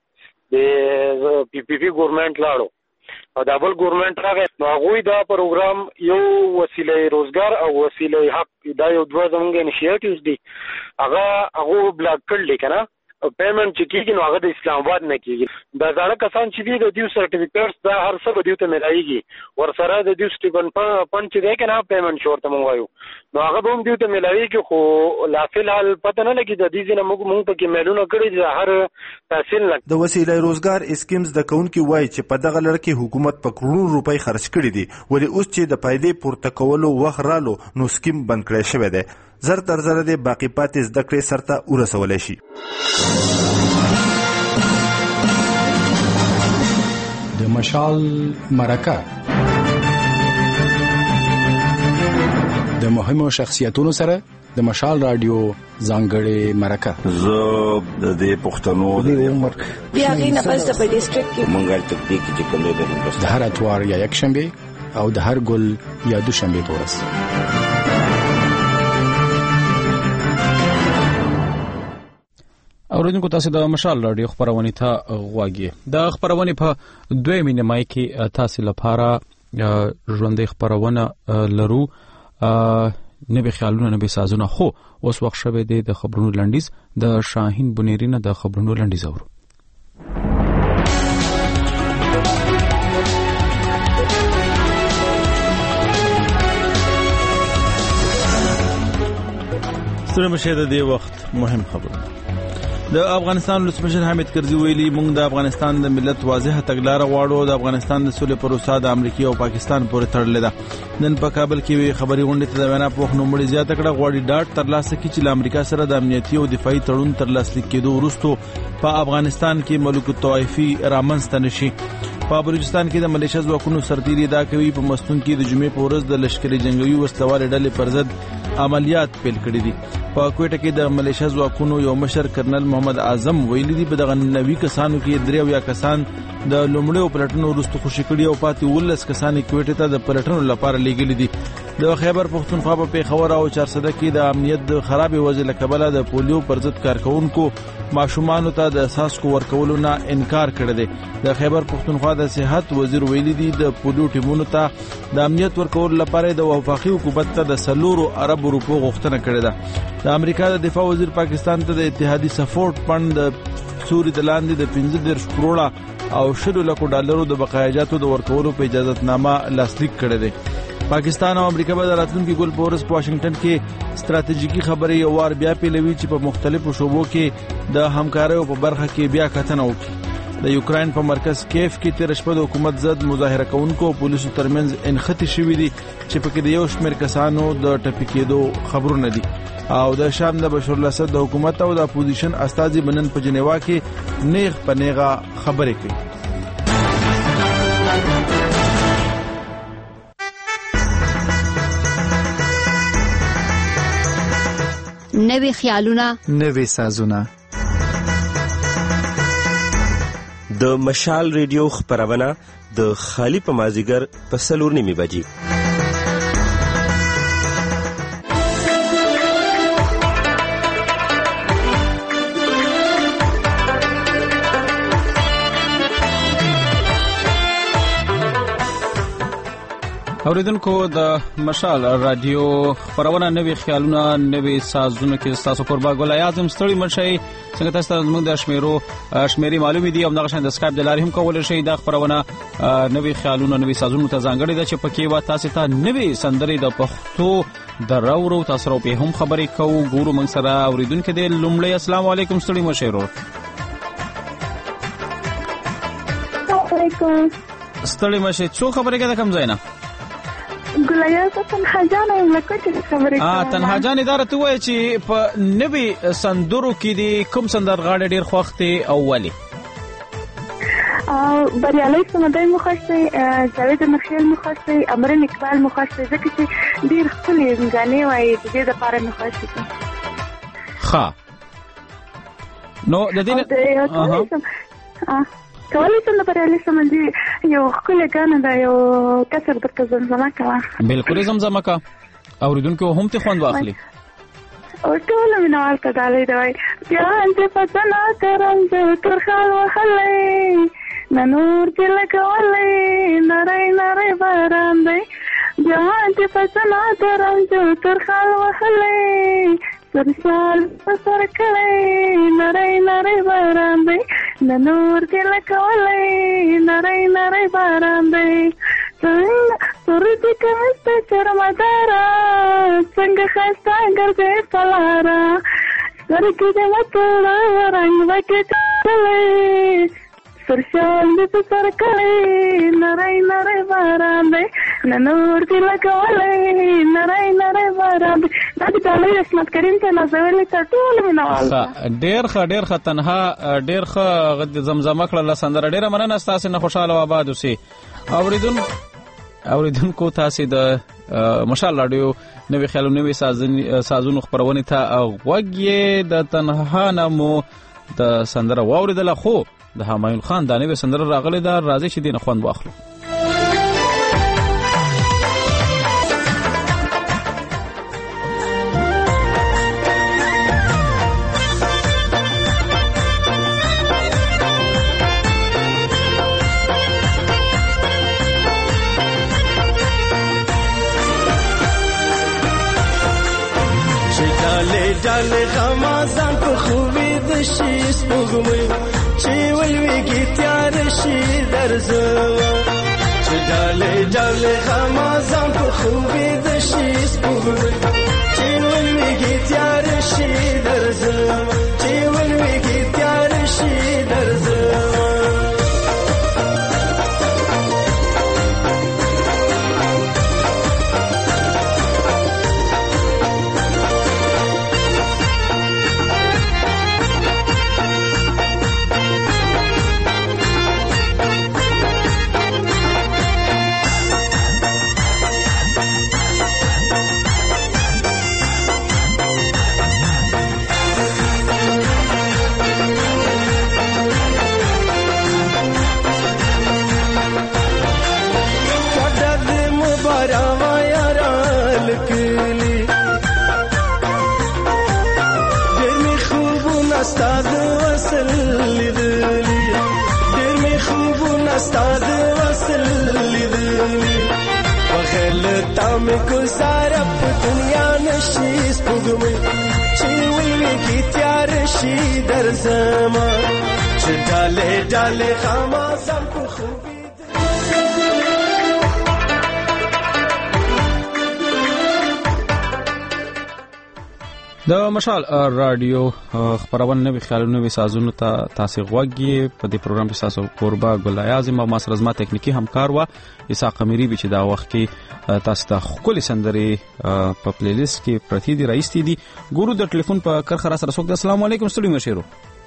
Speaker 23: د پی پی پی ګورنمنت لاړو او دا بل ګورنمنت راغی نو هغه دا پروګرام یو وسیله روزګار او وسیله حق دا یو دوه زمونږ انیشیټیوز دي هغه هغه بلاک کړل کنه پیمنٹ چې کیږي نو هغه د اسلام آباد نه کیږي. دا ځاړه کسان چې دي د دیو سرټیفیکټس دا هر څه به دیو ته ملایږي ورسره د دیو سټیفن پن چې دی کنه پیمنٹ شورته مونږ وایو نو هغه به هم دیو ته ملایږي خو لا فلحال پته نه لګي د دې ځنه موږ موږ پکې میلونه کړی د هر تحصیل نه.
Speaker 20: د وسیله روزګار اسکیمز د کونکي وایي چې په دغه لړ کې حکومت په کروڑو روپۍ خرج کړي دي ولې اوس چې د فائدې پورته کولو وخت رالو نو سکیم بند کړی شوی دی. زر تر زر دې باقی پاتې زده کړې سرته ورسولای شي.
Speaker 24: د مشال مرکه د مهمو شخصیتونو سره د مشال رادیو ځانګړې مرکه
Speaker 25: زه د دې پښتنو د عمر
Speaker 26: بیا غینه پس د ډیسټریکټ کې
Speaker 25: مونږه تکتیک چې کوم د هندوستان
Speaker 24: د هر اتوار یا یک شنبه او د هر ګل یا دوشنبه پورس.
Speaker 6: اوریدونکو تاسو د مشال رادیو خبرونه ته غواګي. د خبرونه په دوه مینه مای کې تاسو لپاره ژوندې خبرونه لرو نبی خیالونه نبی سازونه خو اوس وخت شوه د خبرونو لنډیز د شاهین بنيرینه د خبرونو لنډیز اورو.
Speaker 1: ستړي مشه د دې وخت مهم خبر د افغانستان ولسمشر حامد کرزي ویلي موږ د افغانستان د ملت واضحه تګلارې غواړو. د افغانستان د سولې پروسه د امریکا او پاکستان پورې تړلې ده. نن په کابل کې خبري غونډه ته د وینا په وخت نومړي زیاته کړه غواړي ډاټ ترلاسه کړي چې د امریکا سره د امنیتي او دفاعي تړون ترلاسه کېدو وروسته په افغانستان کې ملوک الطوایفي رامنځته نشي. په بلوچستان کې د ملیشیا ځواکونو سرتیري دا کوي په مستون کې د جمعې په ورځ د لشکري جنگي وسلوال ډلې پر ضد عملیات پیل کړي دي. په کوټه کې د ملیشیا ځواکونو یو مشر کرنل محمد اعظم ویلي دي په دغه نوي کسانو کې درې یا کسان د لومړیو پلټنو وروسته خوشي کړي او پاتې ولس کسان کوټه ته د پلټنو لپاره لیږلي دي. د خیبر پختونخوا په پیښور او چارسده کې د امنیت د خراب وضع لکبله د پولیو پر ضد کارکونکو ماشومان ته د اساس کو ورکولو نه انکار کړی دی. د خیبر پختونخوا د صحت وزیر ویلي دی د پولیو ټیمونو ته د امنیت ورکول لپاره د وفاقي حکومت ته د سلورو ارب روپو غوښتنه کړې ده. د امریکا د دفاع وزیر پاکستان ته د اتحادي سپورټ فند سوري د لاندې د پنځه دېرش کروڑه او شل لکو ډالرو د بقایاجاتو د ورکولو په اجازهتنامه لاسلیک کړی دی. پاکستان او امریکا به د راتلونکي ګل پورس په واشنگټن کې ستراتیژیکي خبرې یو وار بیا پیلوي چې په مختلفو شوبو کې د همکارۍ په برخه کې بیا کتنه وکړي. د یوکرين په مرکز کیف کې تیر شپه د حکومت ضد مظاهره کوونکو پولیسو ترمنځ انختی شوې دي چې په کې د یو شمېر کسانو د ټپي کېدو خبرونه دي. او د شام د بشار الاسد د حکومت او د اپوزیشن استازي بنن په جنیوا کې نیغ په نیغه خبرې کوي.
Speaker 15: نوې خیالونه
Speaker 2: نوې سازونه
Speaker 3: د مشال ریډیو خبرونه د خالی په مازیګر په سلور نیمه بجې.
Speaker 6: اوریدونکو د مشال رادیو خبرونه نوې خیالونه نوې سازونه کې تاسو قربا ګل اعظم ستړي منشي څنګه تاسو ته موږ د شمیرو شمیري معلومې دي او دغه شان د سکایپ د لارې هم کول شي د خبرونه نوې خیالونه نوې سازونه ته ځانګړي ده چې پکې و تاسو ته نوې سندري د پښتو د راورو تاسو په هم خبرې کوو ګورو موږ سره اوریدونکو د لومړی السلام علیکم ستړي منشي ورو
Speaker 4: علیکم
Speaker 6: ستړي منشي څو خبرې کوي کوم ځای نه
Speaker 4: ګلیا تنها جان یم لکه چې خبرې
Speaker 6: اه تنها جان اداره ته وای چې په نوې سندرو کې دي کوم سندرغاړي ډیر خوښته او ولی
Speaker 4: او بریالي سمدای مخشتي جاوید نخیل مخشتي امرن اقبال مخشتي ځکه چې ډیر خپلې غانې وای د دې لپاره مخشتي
Speaker 6: ښه نو د دې
Speaker 4: اه کولی شم د بریالي سمندي یو خپل غانه دا یو کسر د زمزمه کا
Speaker 6: بالکل زمزمه کا اوریدونکو هم ته خوند واخلي
Speaker 4: او ټول مینوال کډالې دی بیا انت پتنا کرم زه تر خال وهلې نور دل کولې نری نری باران دی بیا انت پتنا کرم زه تر خال وهلې سرسال سر کړې نری نری باران دی نور دل کولې نری نری باران دی څنګه سورتي کمسته چرمدارا څنګه خسته ګرځې پلارا سرګې د مطلع رنگ وکړې سرشال دې سر کړې نری نری باران دی نور دل کولې نری نری باران دی دا د علي رحمت کریم ته نازولې ته ټول مینوال
Speaker 6: ډېر ښه ډېر ښه تنها ډېر ښه زمزمه کړله سندره ډېره مننه ستاسو نه خوشاله او آباد اوسئ. اوریدون اوریدونکو تاسو د مشال رادیو نوې خیالونه نوې سازونو خبرونه ته غوږی د تنها نامو د سندره واوریدله خو د همایون خان د نوې سندره راغله د راځي چې دینه خوند واخلو.
Speaker 2: ډالې غمازان په خوبې د شي سپوږمۍ چې ولویږي تیار شي درځه چې ډالې ډالې غمازان په خوبې د شي سپوږمۍ چې ولویږي تیار شي درځه چې ولویږي تیار شي درځه استاد وصل لیدلی ډېر می خوبونه استاد وصل لیدلی بغل تا مې گزاره په دنیا نشي سپوږمۍ چې ولویږي تیار شي درځمه چې ډالې ډالې غمازان په خوبې
Speaker 6: د مشال رادیو خبرونه نوي خیالونه نوي سازونو ته تاسو غوږی په دې پروګرام کې تاسو قربا ګل اعظم او ماسر زما ټکنیکی همکار و اسحاق امیری به چې دا وخت کې تاسو ته خولي سندري په پلی لیست کې پرتی دي رئیس دي ګورو د ټلیفون په کرخه را سره سوګ السلام علیکم ستړي مشیرو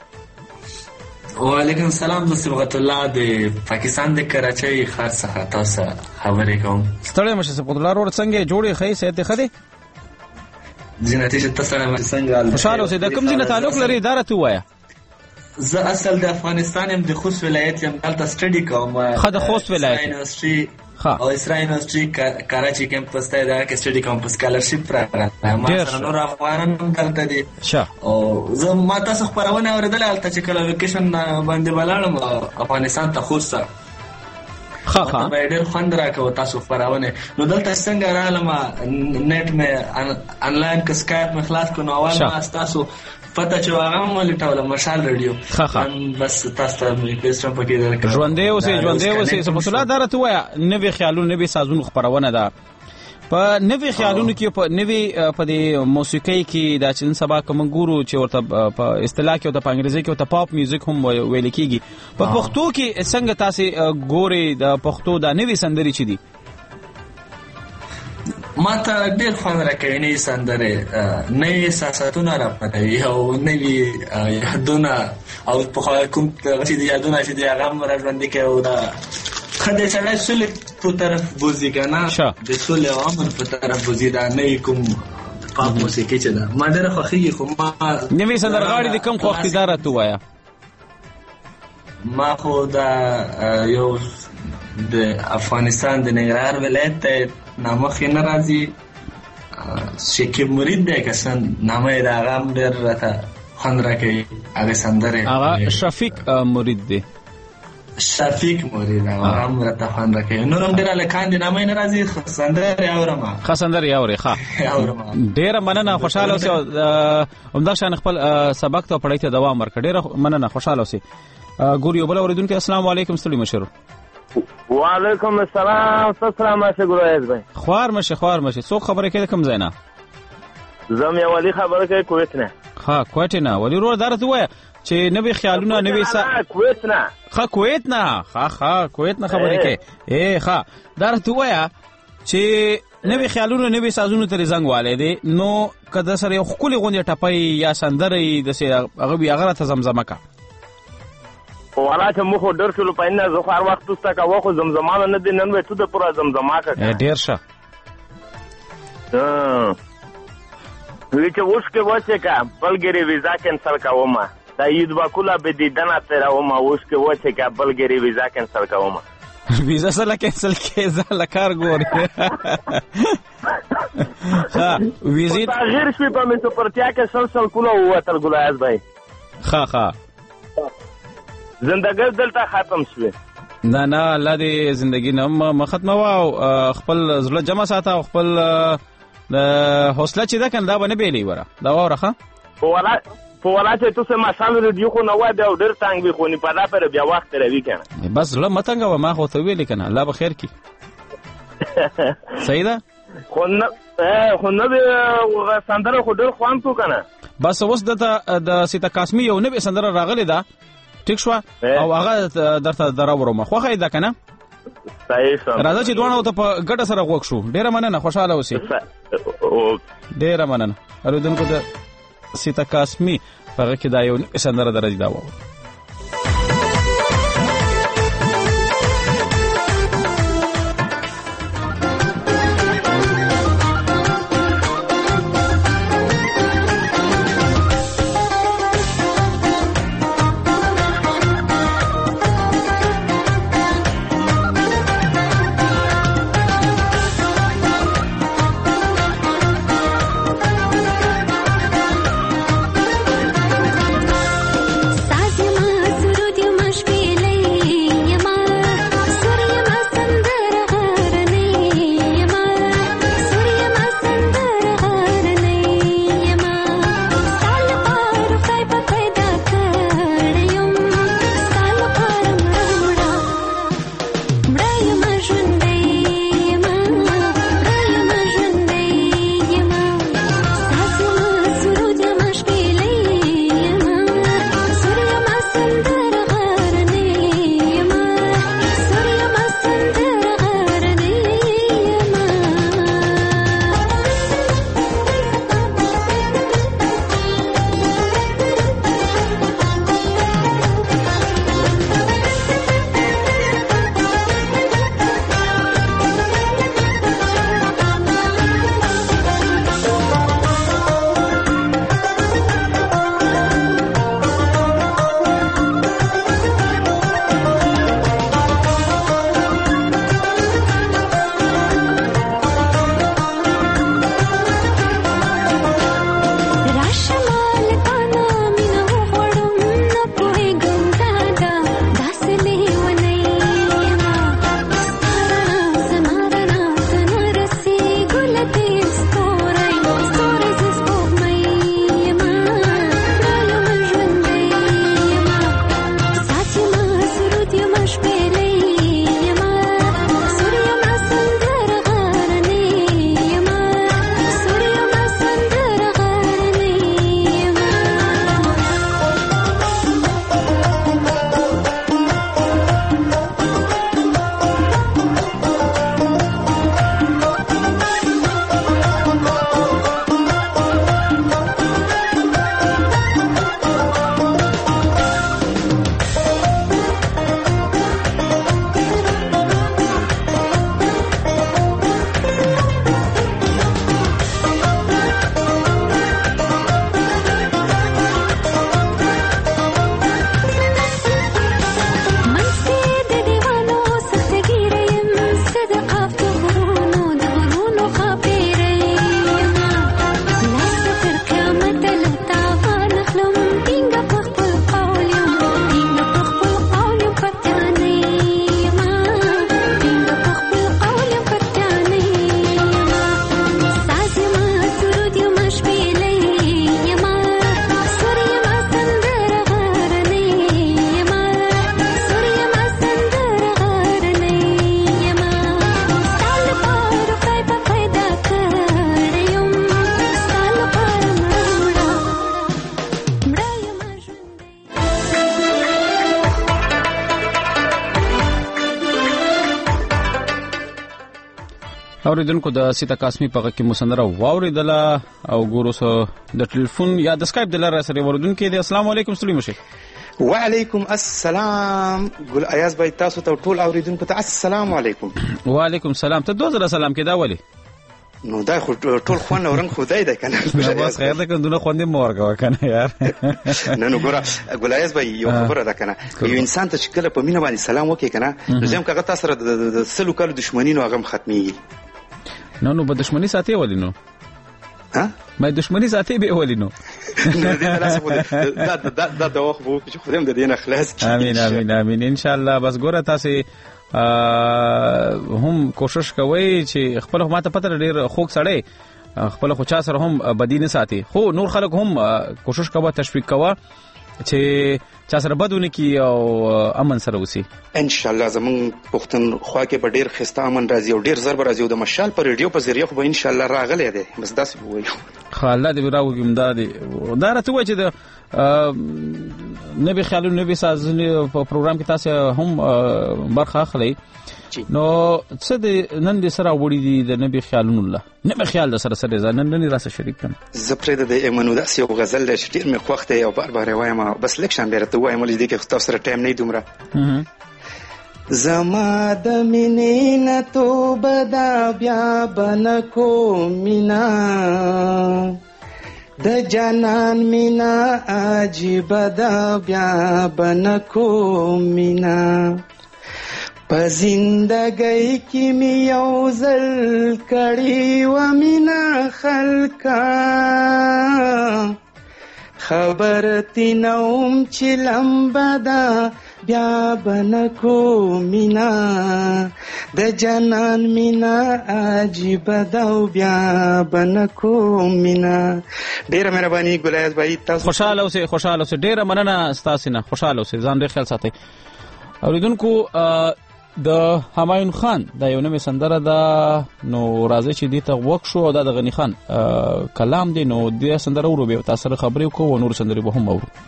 Speaker 9: وعلیکم السلام د صبغت الله د پاکستان د کراچۍ ښار څخه تاسو خبرې کوم
Speaker 6: ستړي مشه صبغت الله ور څنګه جوړې خې سيته خدي
Speaker 9: زینتي چې تاسو نه څنګه
Speaker 6: خوشاله اوسئ د کوم ځای تعلق لري اداره ته وایا
Speaker 9: زه اصل د افغانستان يم د خوست ولایت يم دلته سټډي کوم
Speaker 6: خد خوست ولایت
Speaker 9: یونیورسيټي او اسرائیل یونیورسيټي کراچي کیمپس ته دا کې سټډي کوم په سکالرشپ راغله ما سره نور افغانان دلته دي
Speaker 6: شه
Speaker 9: او زه ما تاسو خبرونه اوریدل البته چې کله وکیشن باندې بلالم افغانستان ته خوست خا خا به ډېر خوند راکوي تاسو خبرونه نو دلته څنګه رالم نت مې انلاین ک سکایپ مې خلاص کو نو اول ما تاسو پته چې هغه مولې ټاوله مشال رادیو بس تاسو مې پیسټم پکې درکړم
Speaker 6: ژوندې اوسې ژوندې اوسې سبحان الله درته وایا نوې خیالونه نوې سازونه خبرونه ده په نوې خیالونو کې په نوې په دې موسیقۍ کې دا چې سبا کوم ګورو چې ورته په اصطلاح کې او په انګریزي کې او پاپ میوزیک هم ویل کېږي په پښتو کې څنګه تاسو ګوري د پښتو د نوې سندري چي دي
Speaker 9: ما ته ډېر خوند راکوي نه سندره نه احساساتونه راپاتوي او نوې یادونه او په کوم چې د یادونه چې د هغه راځوندې کې او دا خدای سره سولې په طرف بوزي کنه د سولې عمر په طرف بوزي دا نه کوم پاپ موسیقي چې دا ما ډېر خوښي خو ما
Speaker 6: نوې سندرغاړي د کوم خوښ اداره تو وایا
Speaker 9: ما خو دا یو د افغانستان د ننګرهار ولایت نامه خې ناراضي شکیب مرید دی کسان نامه دا غام ډېر راته خوند راکوي هغه سندره
Speaker 6: هغه شفیق مرید دی
Speaker 9: شفیق مرید هغه هم راته خوند راکوي نور هم ډېر الکان دي نامه ناراضي سندره اورم
Speaker 6: ښه سندره اوري ښه ډېره مننه خوشاله اوسئ همدا شان خپل سبق ته پړای ته دوام ورکړئ ډېره مننه خوشاله اوسئ ګوري بل اوریدونکو السلام علیکم ستړي مشر
Speaker 10: وعلیکم السلام السلام علیکم ګرویز بھائی
Speaker 6: خوار مشه خوار مشه څوک خبره کوي کوم ځای نه
Speaker 10: زم یو ولی خبره کوي کویت نه
Speaker 6: ها کویت نه ولی ورو درته وای چې نوې خیالونه نوې سا
Speaker 10: کویت نه
Speaker 6: ها کویت نه ها ها کویت نه خبره کوي اے ها درته وای چې نوې خیالونه نوې سازونه تر زنګ والے دي نو کده سره یو خولي غونډه ټپي یا سندري د سه هغه بي هغه ته زمزمه کا
Speaker 10: والا چې مخ ډر شلو پاینه زه خو هر وخت تاسو کا وخت زمزمانه نه دي نن وې ته د پورا زمزمه کا
Speaker 6: ډیر شه
Speaker 10: ها وی چې اوس کې وڅه کا بلګری ویزا کینسل کاوما دا یود باکولا به دي دنا تر اوما اوس کې وڅه کا بلګری ویزا کینسل کاوما
Speaker 6: ویزا سره کینسل کېزه لکار ګوري ها ویزیټ
Speaker 10: غیر شي په مې سپورتیا کې سلسل کوله وتر ګلایز بھائی
Speaker 6: ها ها
Speaker 10: زندګي دلته ختم شوه
Speaker 6: نه نه الله دې زندگی نه ما ختمه واو خپل زړه جمع ساته خپل د حوصله چې دا کنه دا باندې بیلې وره دا وره
Speaker 10: په ولا په ولا چې تاسو مشال ریډیو خو نو وای او ډیر څنګه وي خو نه پدا پر بیا وخت راوي کنه
Speaker 6: بس له متنګ و ما خو ته ویل کنه الله به خیر کی صحیح ده
Speaker 10: خو نه خو نه سندره خو ډیر خوان کو کنه
Speaker 6: بس اوس د د سیتا قاسمی یو نه سندره راغلی ده ټیک شو او هغه درته دراورو ما خوخه ده کنه
Speaker 10: صحیح سم
Speaker 6: راځه چې دوه ته په ګټه سره غوښ شو ډیره مننه خوشاله اوسې ډیره مننه اردوونکو د سیتا قاسمی هغه کې دا یو سندره درځي دا و اوریدونکو د سیتا قاسمی په کې مسندره واوریدله او ګورو سره د ټلیفون یا د اسکایپ د لارې سره ورودونکو دی. السلام علیکم سلیم شي.
Speaker 5: وعلیکم السلام. ګل ایاز بای تاسو ته ټول اوریدونکو ته السلام علیکم.
Speaker 6: وعلیکم السلام. ته دوه زره سلام کې دا ولی
Speaker 5: نو دا خو ټول خوان اورنګ خدای ده کنه.
Speaker 6: بس خیر ده کنه خوندې مورګه کنه یار.
Speaker 5: نه نو ګوره ګل ایاز بای یو خبره ده کنه. یو انسان ته چې کله په مینه باندې سلام وکړي کنه زم کغه تاسو سره د سلو کال دښمنی نو هغه ختميږي.
Speaker 6: نو نو په دښمنی ساتي ولی نو
Speaker 5: ها
Speaker 6: مې دښمنی ساتي به ولی نو دا
Speaker 5: دا دا دا وخت وو چې خدای دې نه خلاص کړي.
Speaker 6: امين امين امين ان شاء الله. بس ګوره تاسو هم کوشش کوئ چې خپل ماته پته ډیر خوږ سړی خپل خو چا سره هم بدی نه ساتي خو نور خلک هم کوشش کوي تشویق کوي چې چا سره بدونه کی او امن سره وسی
Speaker 5: ان شاء الله زمون پښتون خوا کې په ډیر خسته امن راځي او ډیر ضرب راځي او د مشال پر ریډیو په ذریعہ خو به ان شاء الله راغلی دی بس داسې وایو
Speaker 6: خاله دې راوږي مداري دا راته وای چې د نبی خیالو نبی سازنی په پروګرام کې تاسو هم برخه اخلي نو څه د نن د سره وړي دي د نبی خیالون الله نبی خیال د سره سره ځان نن راسه شریک کم
Speaker 5: زپرید د ایمانو داسې یو غزل د شتیر می خوخته یو بار بار وایم بس لکشن بیرته وایم ولې دې کې تاسو سره ټایم نه دومره زما د مینې نه توبه دا بیا بنکو مینا د جانان مینا عجیب دا بیا بنکو مینا په زندګۍ کې می یو ځل کړي و مینا خلکا خبر تینوم چې لمبه دا بیا بنکو مینا د جانان مینا عجیب دا بیا بنکو مینا ډیره مهرباني ګلایز بھائی تاسو
Speaker 6: خوشاله اوسئ خوشاله اوسئ ډیره مننه ستاسو نه خوشاله اوسئ ځان ډیر خیال ساتئ اوریدونکو د همایون خان دا یو نوې سندره ده نو راځي چې دې ته وښ شو دا د غنی خان کلام دی نو د سندره ورو به تاسو سره خبرې وکړو او نور سندرې به هم اورو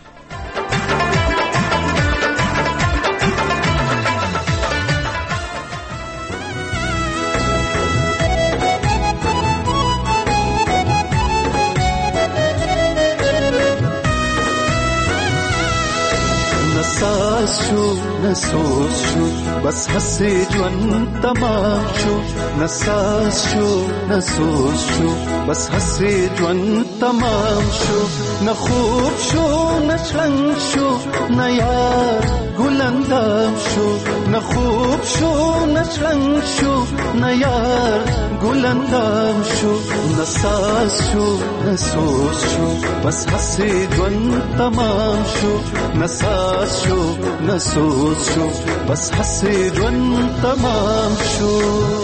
Speaker 7: نساز شو نسوز شو بس حسي ژوند تمام شو نساز شو نسوز شو بس حسي ژوند تمام شو نه خوب شو نه شلنګ شو نه یار ګلندام شو نه خوب شو نه شلنګ شو نه یار ګلندام شو نساز شو نسوز شو بس حسي ژوند تمام شو نساز شو نسوز شو بس حسي ژوند تمام شو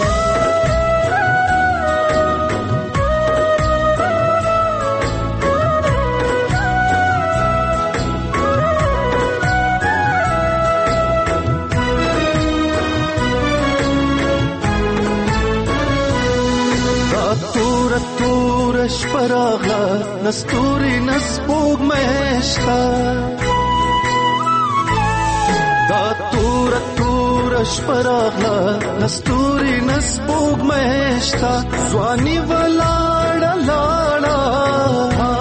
Speaker 7: شپراغلا نستوري نسبوغ مشتا دا تور تور شپراغلا نستوري نسبوغ مشتا زواني ولاړه لاړه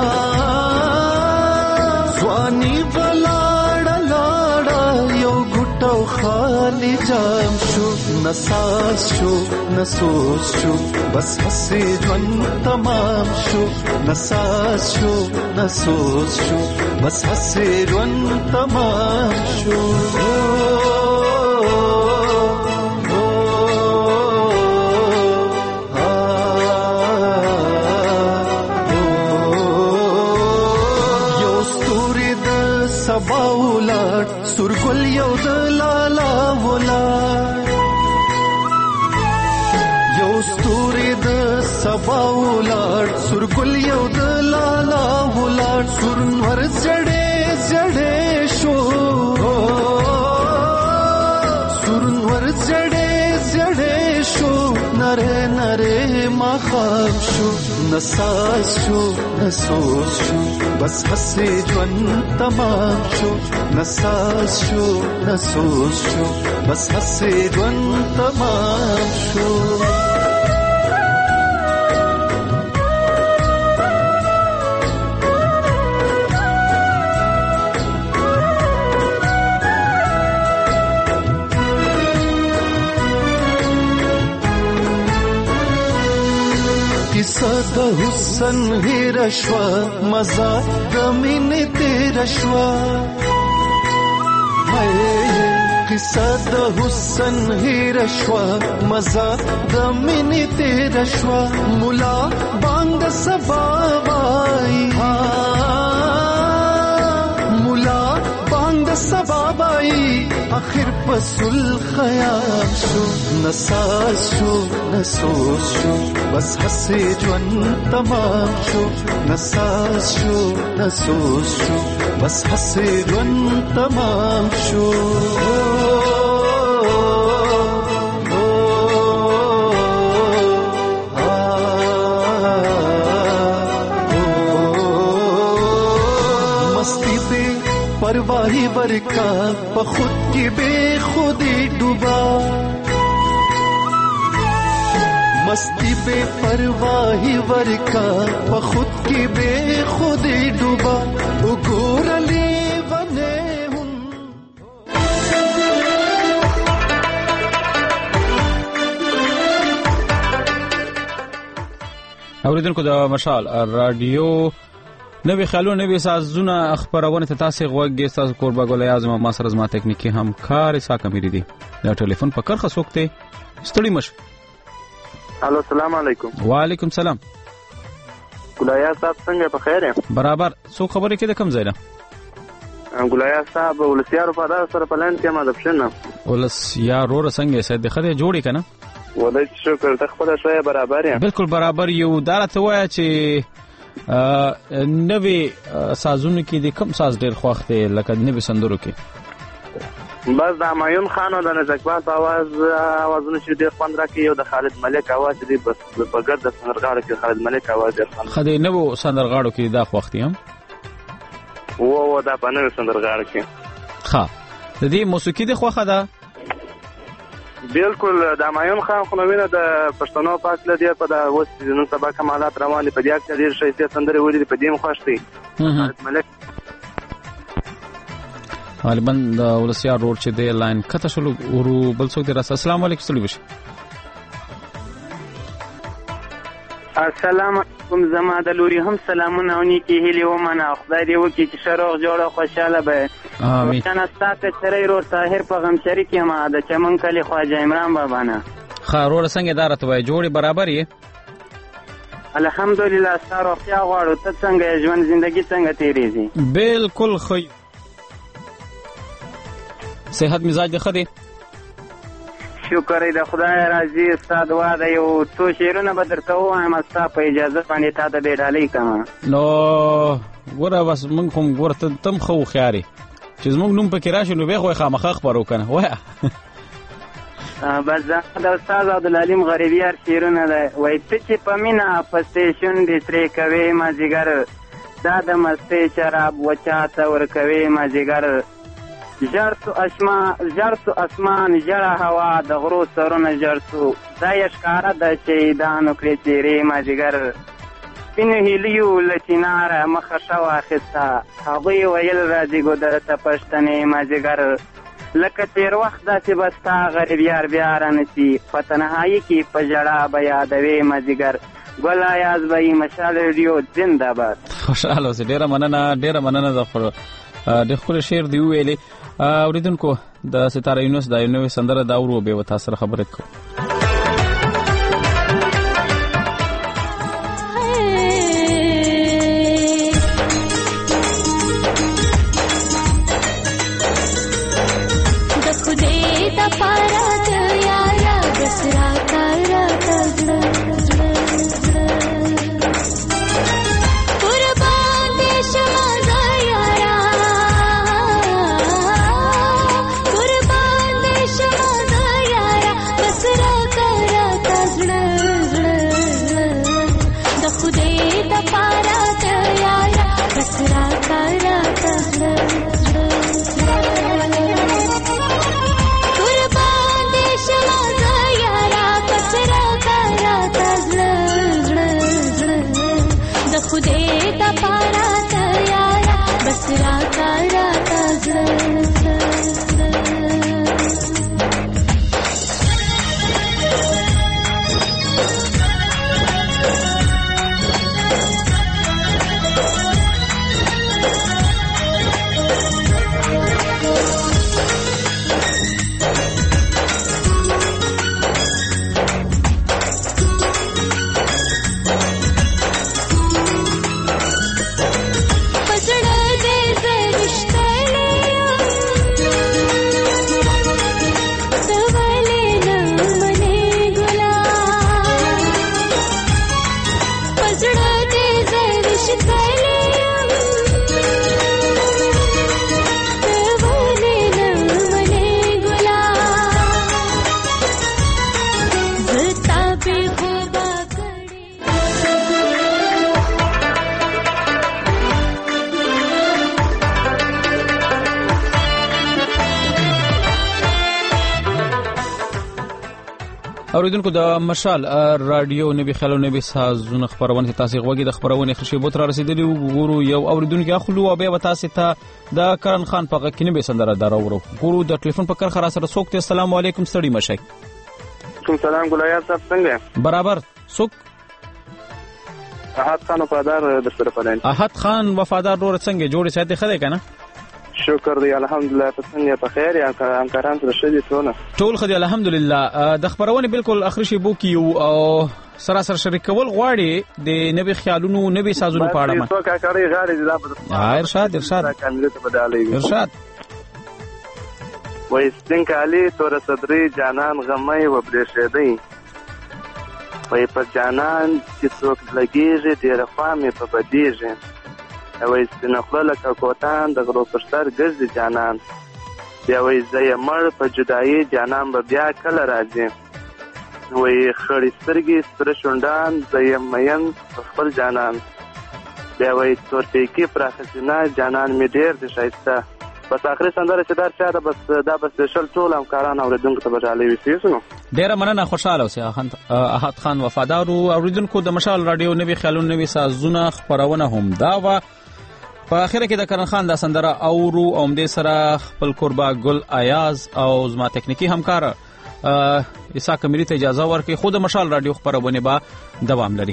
Speaker 7: زواني ولاړه لاړه یو ګټو خالي جام شو نساز شو نسوز شو بس حسي ژوند تمام شو نساز شو نسوز شو بس حسي ژوند تمام شو یو ستوري د سبا ولات سرګل یو د لالا ولات ستوري د سبا ولار سرګل یو د لالا ولار سرنور زړې زړې شو سرنور زړې زړې شو نره نره مخاب شو نساز شو نسوز شو بس حسي ژوند تمام شو نساز شو نسوز شو بس حسي ژوند تمام شو قصه د حسن هیر شوا مزا د مینې تیر شوا قصه د حسن هیر شوا مزا د مینې تیر شوا مولا بانګ سبا وای مولا بانګ سبا وای اخر پسل خیام شو نساز شو نسوس شو بس حسې ژوند تمام شو نساز شو نسوس شو بس حسې ژوند تمام شو परवाही वर्का बखुद की बेखुदी डूबा मस्ती बे परवाही वर्का बखुद की बेखुदी डूबा उगोरली बने हूं
Speaker 6: اوریدونکو د مشال رادیو نوې خیالونه نوې سازونه خبرونه ته تاسو غوږی تاسو قربا ګل اعظم ما سره زما ټکنیکی همکار اسحاق امیری دی دا ټلیفون په کرخه سوکته ستړي مش
Speaker 11: الو السلام علیکم
Speaker 6: وعلیکم سلام
Speaker 11: ګلایا صاحب څنګه په خیر یې
Speaker 6: برابر سو خبرې کې د کم ځای نه
Speaker 11: ګلایا صاحب ولسیار په دار سره پلان کې ما د پښنه
Speaker 6: ولسیار ور څنګه سید خدای جوړی کنه
Speaker 11: ولای شکر ته خپل شوی برابر یم
Speaker 6: بالکل برابر یو دارته وای چې نوې سازونه کې د کم ساز ډېر خوښ دی لکه نوې سندرو کې
Speaker 11: بس د همایون خان او د نجکبال په اواز اوازونه چې ډېر خوند راکوي او د خالد ملک اواز دی بس په ګرد د سندرغاړو کې خالد ملک اواز ډېر خوند
Speaker 6: خدای نوو سندرغاړو کې دا خوښ دی هم
Speaker 11: و و دا په نوې سندرغاړو کې
Speaker 6: ښه د دې موسیقي د خوښه ده
Speaker 11: بالکل د همایون خان خو نوینه د پښتنو فاصله دی په د اوس نن سبا کمالات روان دي په دې کې ډېر شایسته سندرې وړي په دې مخاش دي خالد ملک
Speaker 6: غالبا د ولسیار روډ چې دی لاین کته شلو ورو بل څوک دی راس السلام علیکم سلام بش
Speaker 12: السلام علیکم زما د لوري هم سلامونه او نیکی هیلې ومنه خدای دې وکړي چې شروغ جوړه خوشاله به
Speaker 6: امين
Speaker 12: وطن استاته چرای رو طاهر په غم شریک ما د چمن کلی خواجه عمران بابا نه
Speaker 6: خارور څنګه اداره وای جوړي برابر یې
Speaker 12: الحمدلله ستاره خیا غواړو ته څنګه ژوند زندگی څنګه تیریږي
Speaker 6: بالکل خو صحت مزاج د خدي
Speaker 12: شکر دې خدای راضي استاد واده یو تو شیرونه به درته وایم استا په اجازه باندې تا ته ډېډالۍ کوم
Speaker 6: نو ګوره بس موږ کوم ګورته تم خو خیاري چې زموږ نوم پکې راشي نو به خو خامخا خبرو کنه وای
Speaker 12: بس دا د استاد عبدالعلیم غریبیار شیرونه ده وای ته چې په مینا په سټیشن دې ترې کوي ما جګر دا د مستې شراب وچاته ور کوي ما جګر جرسو اشما جرسو اسمان جرا هوا د غرو سرونه جرسو دا یشکاره د شهیدانو کړې چیرې ما جګر سپینو هیلیو لچینار مخه شو اخسته هغوی ویل راځي ګودر ته پښتنې ما جګر لکه تیر وخت داسې بستا غریب یار بیا رانسي په تنهایي کې په ژړا به یادوي ما جګر ګل ایاز به مشال ریډیو زنده باد
Speaker 6: خوشاله اوسې ډېره مننه ډېره مننه د خپل د خپل شعر دی ویلې اوریدونکو د ستاره یونس د نوې سندره دا ورو به وتا سره خبرې کوم
Speaker 13: د خدای د پاره د یارا دسرا کارا Sura
Speaker 6: اوریدونکو د مشال رادیو نبی خیالو نبی سازونه خبرونه تاسو غوږی د خبرونه خشي بوتره رسیدلی وګورو یو اوریدونکو اخلو او به تاسو ته د کرن خان په غکینه به سندره دراورو ګورو د ټلیفون په کر خرا سره سوکته السلام علیکم ستړي مشک
Speaker 11: کوم سلام ګلایات صاحب څنګه
Speaker 6: برابر سوک
Speaker 11: احد خان وفادار در سره پلان
Speaker 6: احد خان وفادار ډور څنګه جوړی ساتي خده کنه
Speaker 11: شکر دی الحمدلله څنګه په خیر یا همکاران سره شدي ټول
Speaker 6: ټول خدای الحمدلله د خبرونه بالکل اخر شی بو کیو او سراسر شریکول غواړي د نبی خیالونو نبی سازونو پاړه ما
Speaker 11: څه کا کاری غاړي دا
Speaker 6: ارشاد ارشاد ارشاد
Speaker 11: وای څنګه علي تور صدري جانان غمای و برېښېدی وای په جانان چې څوک لګیږي ډېر خامې په بدیږي وای سپینخله لکه کوتان د غرو پر سر ګرځي جانان بیا وای زه یې مړ په جدایي جانان به بیا کله راځي وای خړې سترګې سره شونډان زه یې مین په خپل جانان بیا وای تورپیکي پراخه سینه جانان مې ډېر دی ښایسته بس آخري سندره چې دا چا ده بس دا به سپیشل ټول همکاران اورېدونکو ته به ډالۍ وي نو
Speaker 6: ډېره مننه خوشحاله اوسئ احد خان وفادارو اوریدونکو د مشال رادیو نوي خیالونه نوي سازونه خبرونه هم دا وه په اخره کې د کرن خان دا سندره اورو او مدې سره خپل قربا ګل ایاز او زما تکنیکی همکار عیسی کمیری ته اجازه ورکړي خود مشال رادیو خبرونه با دوام لري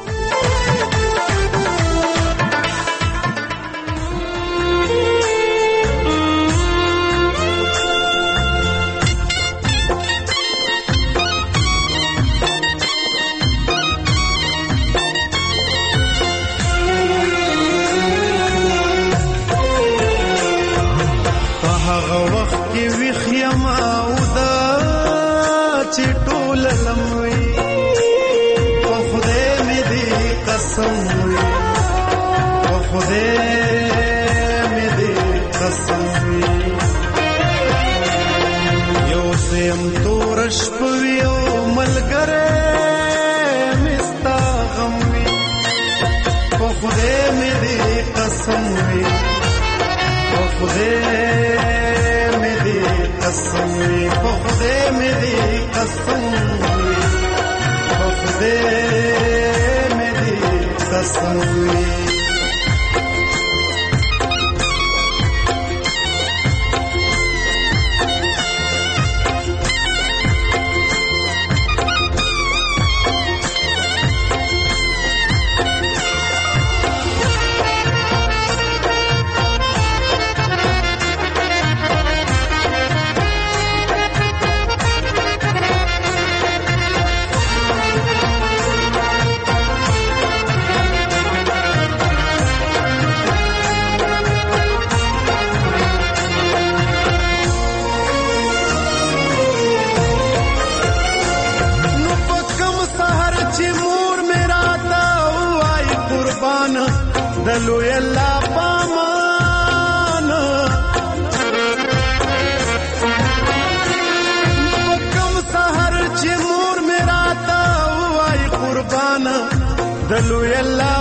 Speaker 14: دلو یلا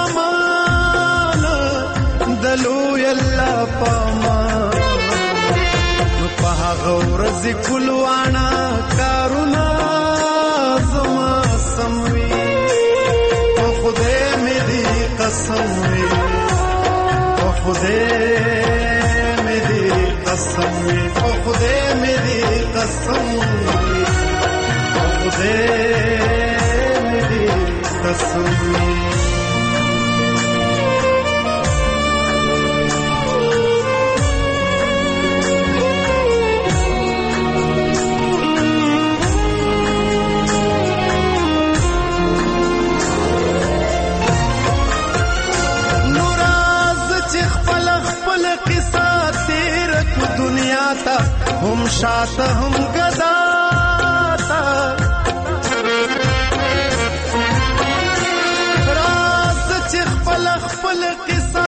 Speaker 14: پامان دلو یلا پامان په هغه ورځ کولوانا کارونا زما سموي په خدای مې دې قسم وي په خدای مې دې قسم وي په خدای مې دې قسم وي په خدای تصویر نوراز چې خپل خپل قصه تیر کو دنیا ته هم شاته هم غدا